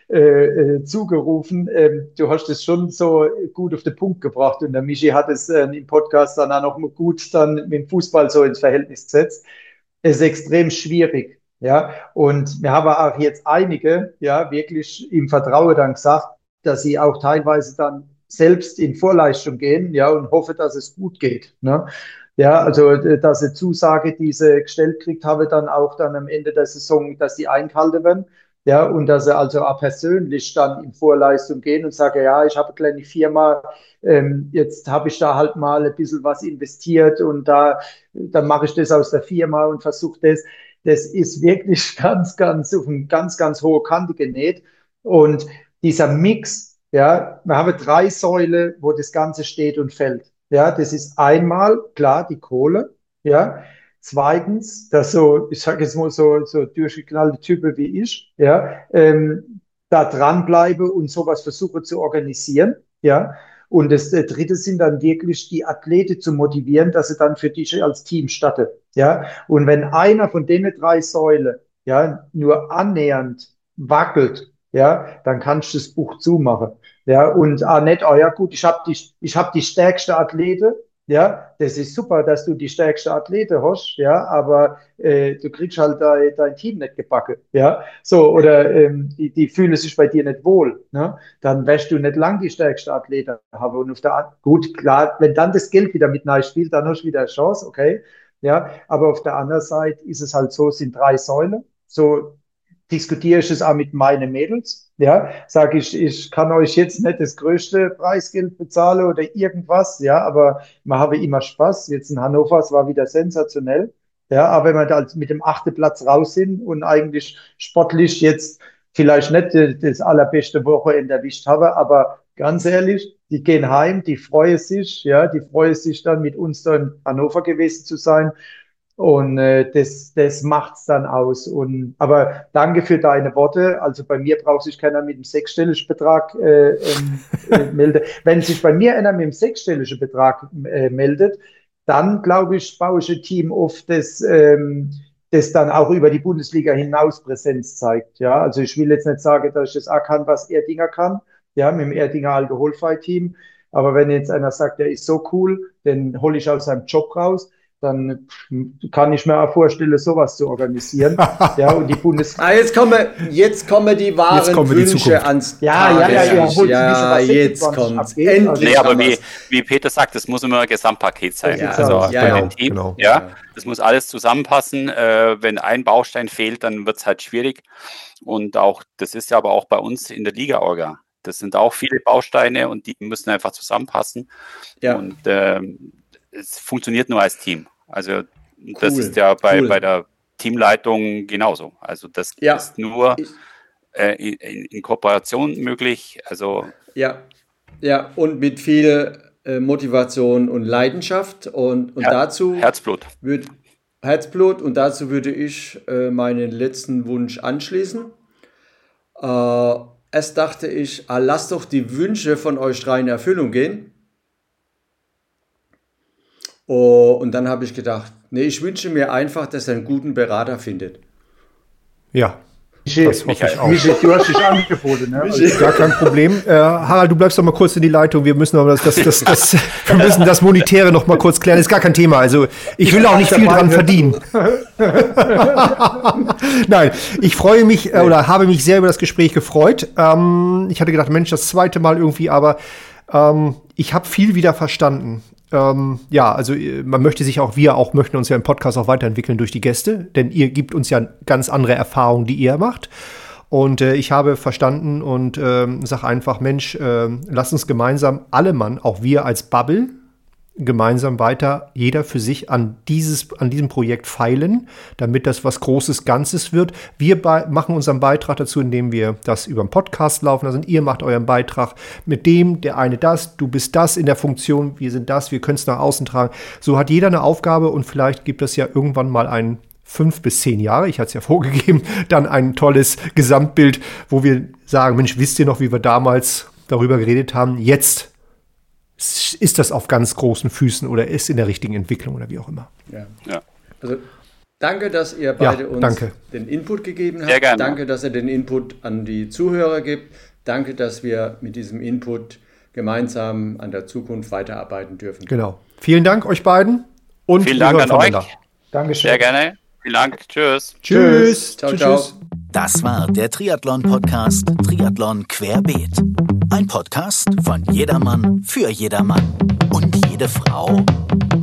zugerufen. Du hast es schon so gut auf den Punkt gebracht, und der Michi hat es im Podcast dann auch noch mal gut dann mit dem Fußball so ins Verhältnis gesetzt. Es ist extrem schwierig, ja, und wir haben auch jetzt einige, ja, wirklich im Vertrauen dann gesagt, dass sie auch teilweise dann selbst in Vorleistung gehen, ja, und hoffe, dass es gut geht, ne? Ja, also, dass eine Zusage, die sie gestellt kriegt, habe dann auch dann am Ende der Saison, dass die eingehalten werden, ja, und dass sie also auch persönlich dann in Vorleistung gehen und sagen, ja, ich habe eine kleine Firma, jetzt habe ich da halt mal ein bisschen was investiert, und dann mache ich das aus der Firma und versuche das. Das ist wirklich ganz auf eine ganz hohe Kante genäht, und dieser Mix, ja, wir haben 3 Säulen, wo das Ganze steht und fällt. Ja, das ist einmal, klar, die Kohle, ja. Zweitens, dass so, ich sage jetzt mal so durchgeknallte Typen wie ich, ja, da dranbleibe und sowas versuche zu organisieren, ja. Und das Dritte sind dann wirklich die Athleten zu motivieren, dass sie dann für dich als Team starten, ja. Und wenn einer von den 3 Säulen, ja, nur annähernd wackelt, ja, dann kannst du das Buch zumachen. Ja, und nicht, oh ja gut, ich hab die stärkste Athlete, ja, das ist super, dass du die stärkste Athlete hast, ja, aber du kriegst halt dein Team nicht gebacken, ja, so, oder die fühlen sich bei dir nicht wohl, ne? Dann wirst du nicht lang die stärkste Athlete haben, und gut, klar, wenn dann das Geld wieder mit rein spielt, dann hast du wieder eine Chance, okay, ja, aber auf der anderen Seite ist es halt so, es sind 3 Säulen, so diskutiere ich es auch mit meinen Mädels, ja, sage ich kann euch jetzt nicht das größte Preisgeld bezahlen oder irgendwas, ja, aber wir haben immer Spaß. Jetzt in Hannover, es war wieder sensationell, ja, aber wenn wir da mit dem 8. Platz raus sind und eigentlich sportlich jetzt vielleicht nicht das allerbeste Wochenende erwischt haben, aber ganz ehrlich, die gehen heim, die freuen sich, ja, die freuen sich dann mit uns da in Hannover gewesen zu sein. Und das macht's dann aus. Aber danke für deine Worte. Also bei mir braucht sich keiner mit einem 6-stelligen Betrag melden. Wenn sich bei mir einer mit einem 6-stelligen Betrag meldet, dann glaube ich, baue ich ein Team auf, das dann auch über die Bundesliga hinaus Präsenz zeigt. Ja, also ich will jetzt nicht sagen, dass ich das auch kann, was Erdinger kann. Ja, mit dem Erdinger Alkoholfrei-Team. Aber wenn jetzt einer sagt, der ist so cool, den hole ich aus seinem Job raus, dann kann ich mir auch vorstellen, sowas zu organisieren. Ja, und die jetzt kommen die wahren Wünsche ans Tageslicht. Ja, jetzt kommt's. Nee, aber wie Peter sagt, das muss immer ein Gesamtpaket sein. Ja, also bei dem Team, genau. Ja, das muss alles zusammenpassen. Wenn ein Baustein fehlt, dann wird es halt schwierig. Und auch, das ist ja aber auch bei uns in der Liga-Orga. Das sind auch viele Bausteine, und die müssen einfach zusammenpassen. Ja. Und es funktioniert nur als Team. Also das ist ja bei der Teamleitung genauso. Also das ist nur in Kooperation möglich. Also ja, und mit viel Motivation und Leidenschaft und dazu Herzblut. Und dazu würde ich meinen letzten Wunsch anschließen. Erst dachte ich, lasst doch die Wünsche von euch 3 in Erfüllung gehen. Und dann habe ich gedacht, nee, ich wünsche mir einfach, dass er einen guten Berater findet. Ja, das hoffe ich auch. Michi, du hast dich angeboten, ne? Gar kein Problem. Harald, du bleibst doch mal kurz in die Leitung. Wir müssen aber wir müssen das Monetäre noch mal kurz klären. Das ist gar kein Thema. Also ich will auch nicht viel dran verdienen. Nein, ich freue mich oder habe mich sehr über das Gespräch gefreut. Ich hatte gedacht, Mensch, das zweite Mal irgendwie, aber ich habe viel wieder verstanden. Ja, also man möchte sich auch, wir auch möchten uns ja im Podcast auch weiterentwickeln durch die Gäste, denn ihr gebt uns ja ganz andere Erfahrungen, die ihr macht. Und ich habe verstanden und sage einfach, Mensch, lasst uns gemeinsam, alle Mann, auch wir als Bubble, gemeinsam weiter, jeder für sich an diesem Projekt feilen, damit das was Großes, Ganzes wird. Wir machen unseren Beitrag dazu, indem wir das über den Podcast laufen lassen. Ihr macht euren Beitrag mit dem, der eine das, du bist das in der Funktion, wir sind das, wir können es nach außen tragen. So hat jeder eine Aufgabe und vielleicht gibt es ja irgendwann mal 5 bis 10 Jahre, ich hatte es ja vorgegeben, dann ein tolles Gesamtbild, wo wir sagen, Mensch, wisst ihr noch, wie wir damals darüber geredet haben? Jetzt ist das auf ganz großen Füßen oder ist in der richtigen Entwicklung oder wie auch immer. Ja. Also danke, dass ihr beide uns den Input gegeben habt. Sehr gerne. Danke, dass ihr den Input an die Zuhörer gebt. Danke, dass wir mit diesem Input gemeinsam an der Zukunft weiterarbeiten dürfen. Genau. Vielen Dank euch beiden und vielen Dank an euch. Dankeschön. Sehr gerne. Vielen Dank. Tschüss. Tschüss. Ciao, ciao. Das war der Triathlon-Podcast Triathlon Querbeet. Ein Podcast von jedermann für jedermann und jede Frau.